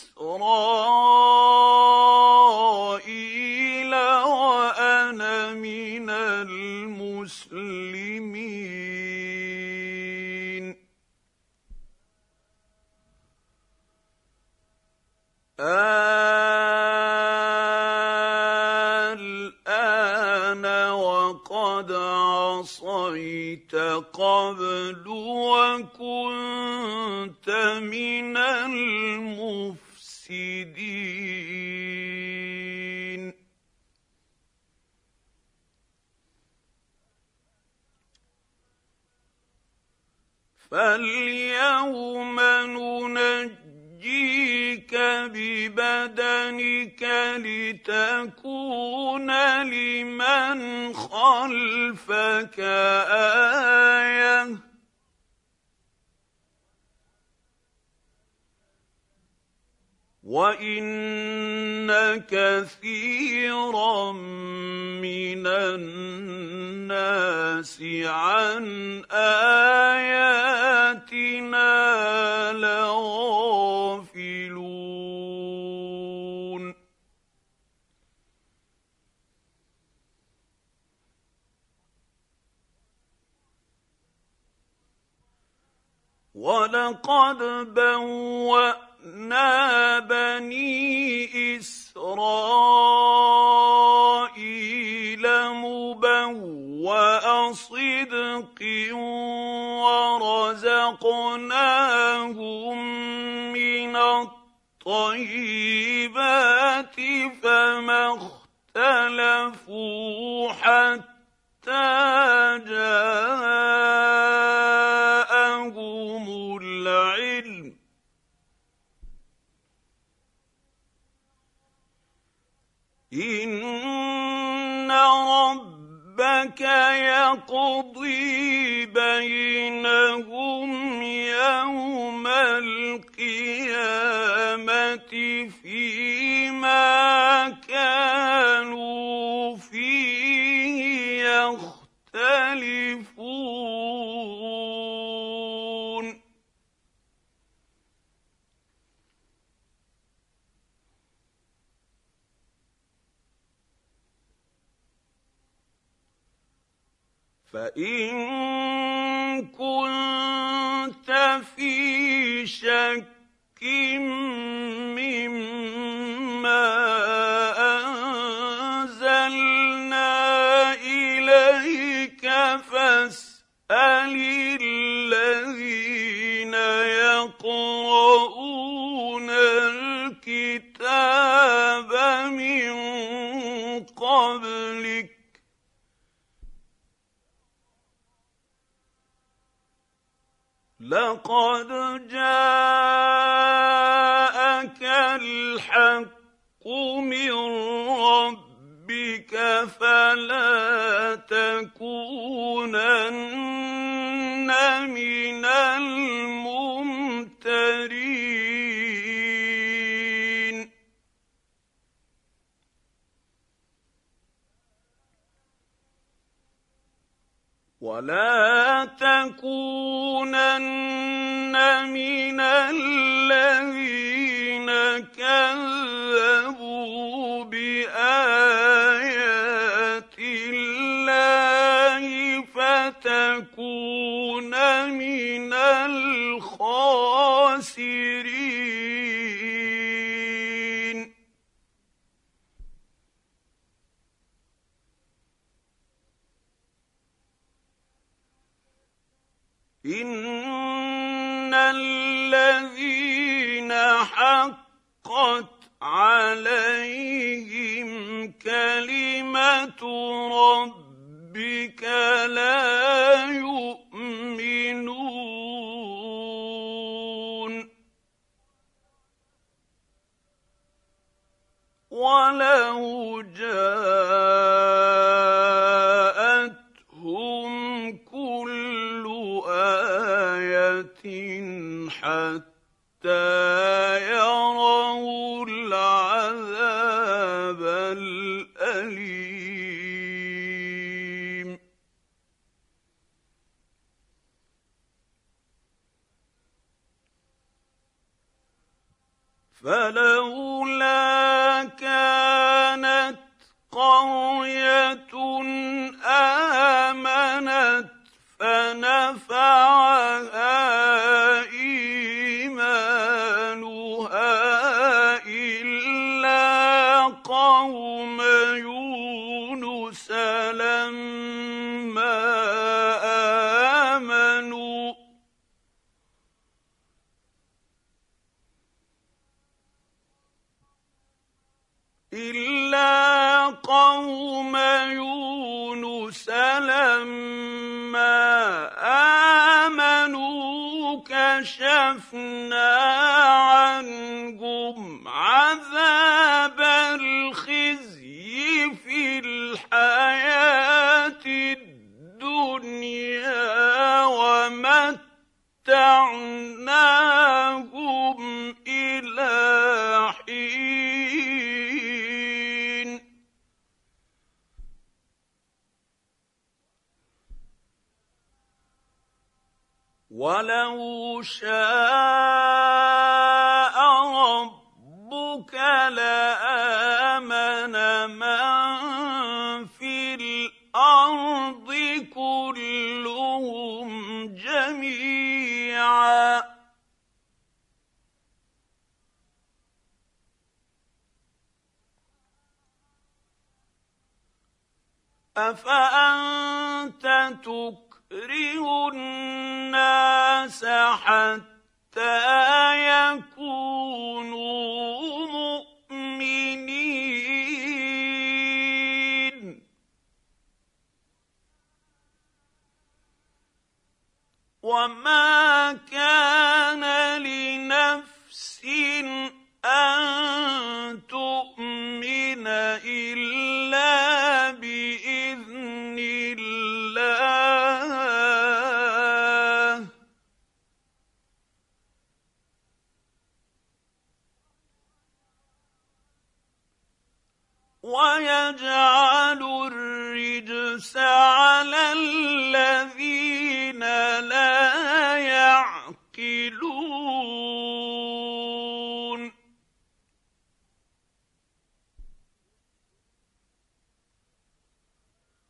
S1: إسرائيل وأنا من المسلمين الآن وقد عصيت قبل وكنت من المفسدين فاليوم ننجيك ببدنك لتكون لمن خلفك آية وإن كثيرا من الناس عن آياتنا لغافلون ولقد بوأنا بني إسرائيل مبوأ صدق ورزقناهم من الطيبات فما اختلفوا حتى جاءهم العلم إن ربك يقضي بينهم يوم القيامة فيما كانوا فيه يختلفون فإن كنت لفي شك مما أنزلنا إليك فاسأل الذين يقرؤون الكتاب من قبلك لقد جاءك الحق من ربك فلا تكونن من الممترين ولا تكونن من الذين كذبوا بآيات الله فتكون من الخاسرين إن الذين حقت عليهم كلمة ربك لا يؤمنون ولو جاءتهم كل آية حتى يروا العذاب الأليم فلولا كانت قرية آمنت فنفعها إيمانها إلا قوم يونس لما آمنوا كشفنا عنهم عذاب الخزي في الحياة الدنيا ومتعناهم إلى حين ولو شاء ربك لآمن من في الأرض كلهم جميعا أفأنت تكره الناس حتى يكونوا مؤمنين وما كان لنفس أن تؤمن إلا بإذن الله ويجعل الرجس على الذين لا يعقلون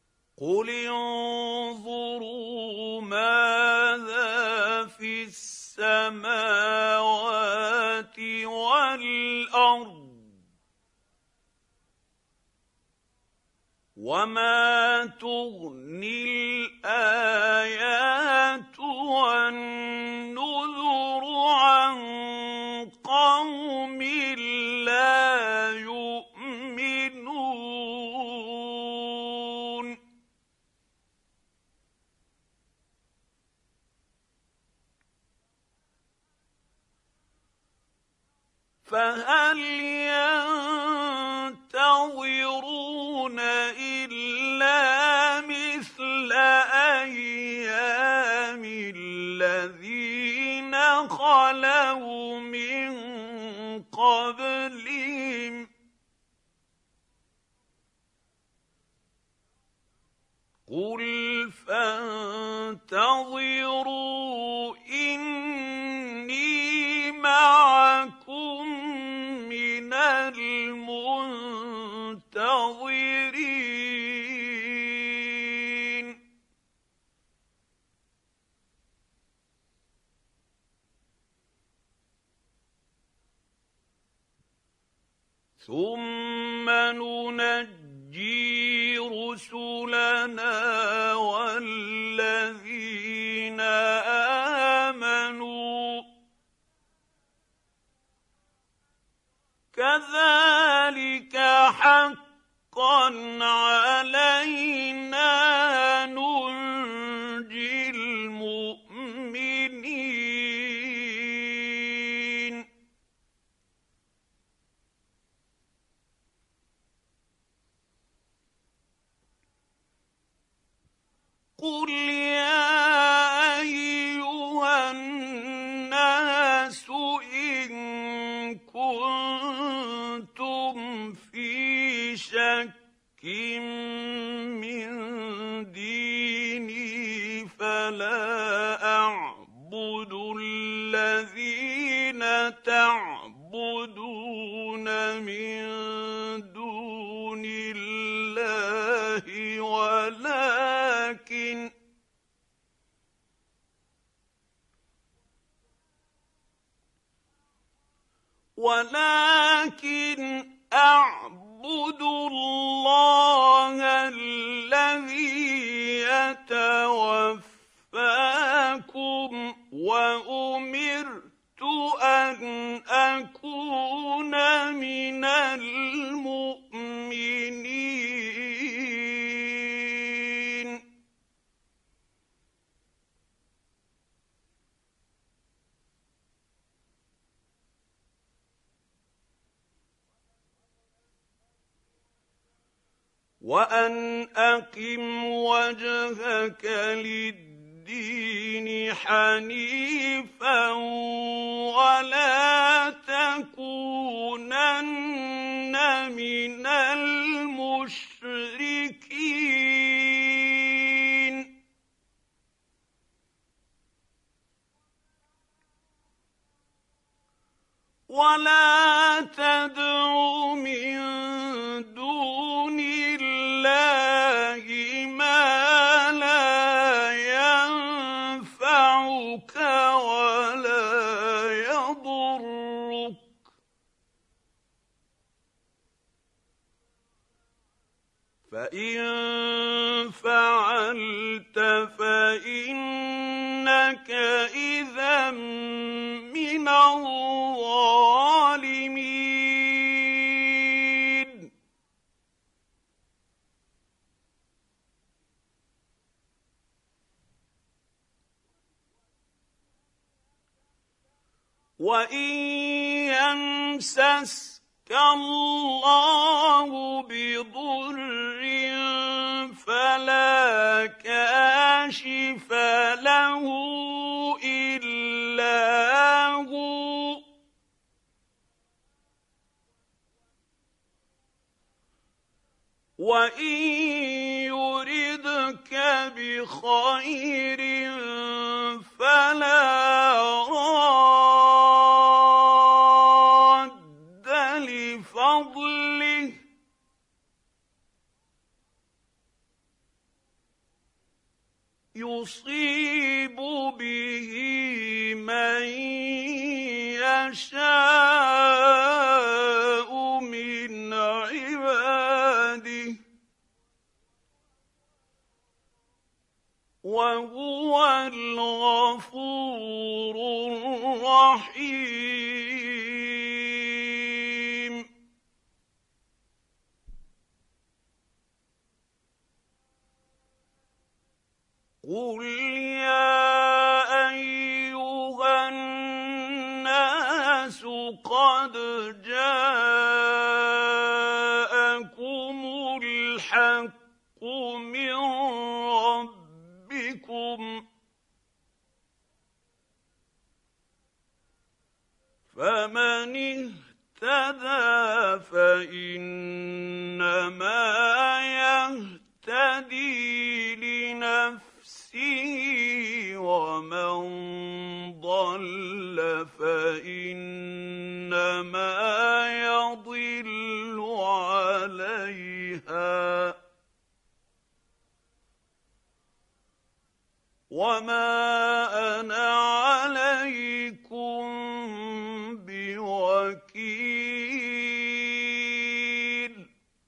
S1: قل انظروا ماذا في السماء وما تغني الآيات والنذر عن قوم لا يؤمنون فهل ينتظرون إلا مثل أيام الذين خلوا من قبلهم قل فانتظروا إني معكم من المنتظرين ثم ننجي رسلنا والذين آمنوا كذلك حقا علينا ننجي المؤمنين قل يا أيها الناس إن كنتم في شك من ديني فلا أعبد الذين تعبدون من دون الله ولكن أعبد الله الذي يتوفاكم وأمرت أن أكون من المؤمنين وأن أقم وجهك للدين حنيفا ولا تكونن من المشركين ولا تدع من دون الله ما لا ينفعك ولا يضرك فإن فعلت فإنك إذا من الظالمين وإن يمسسك الله بضر فلا كاشف له إلا هو وإن يردك بخير فلا راد لفضله يصيب به من يشاء من عباده قل يا أيها الناس قد جاءكم الحق من ربكم فمن اهتدى فإنما يهتدي لنفسه ومن ضل فإنما يضل عليها وما أنا عليكم بوكيل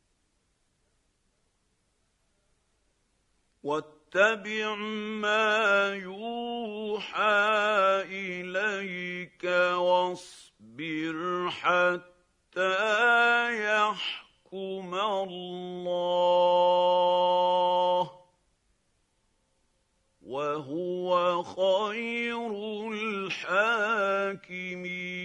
S1: واتبع ما يوحى إليك واصبر حتى يحكم الله وهو خير الحاكمين.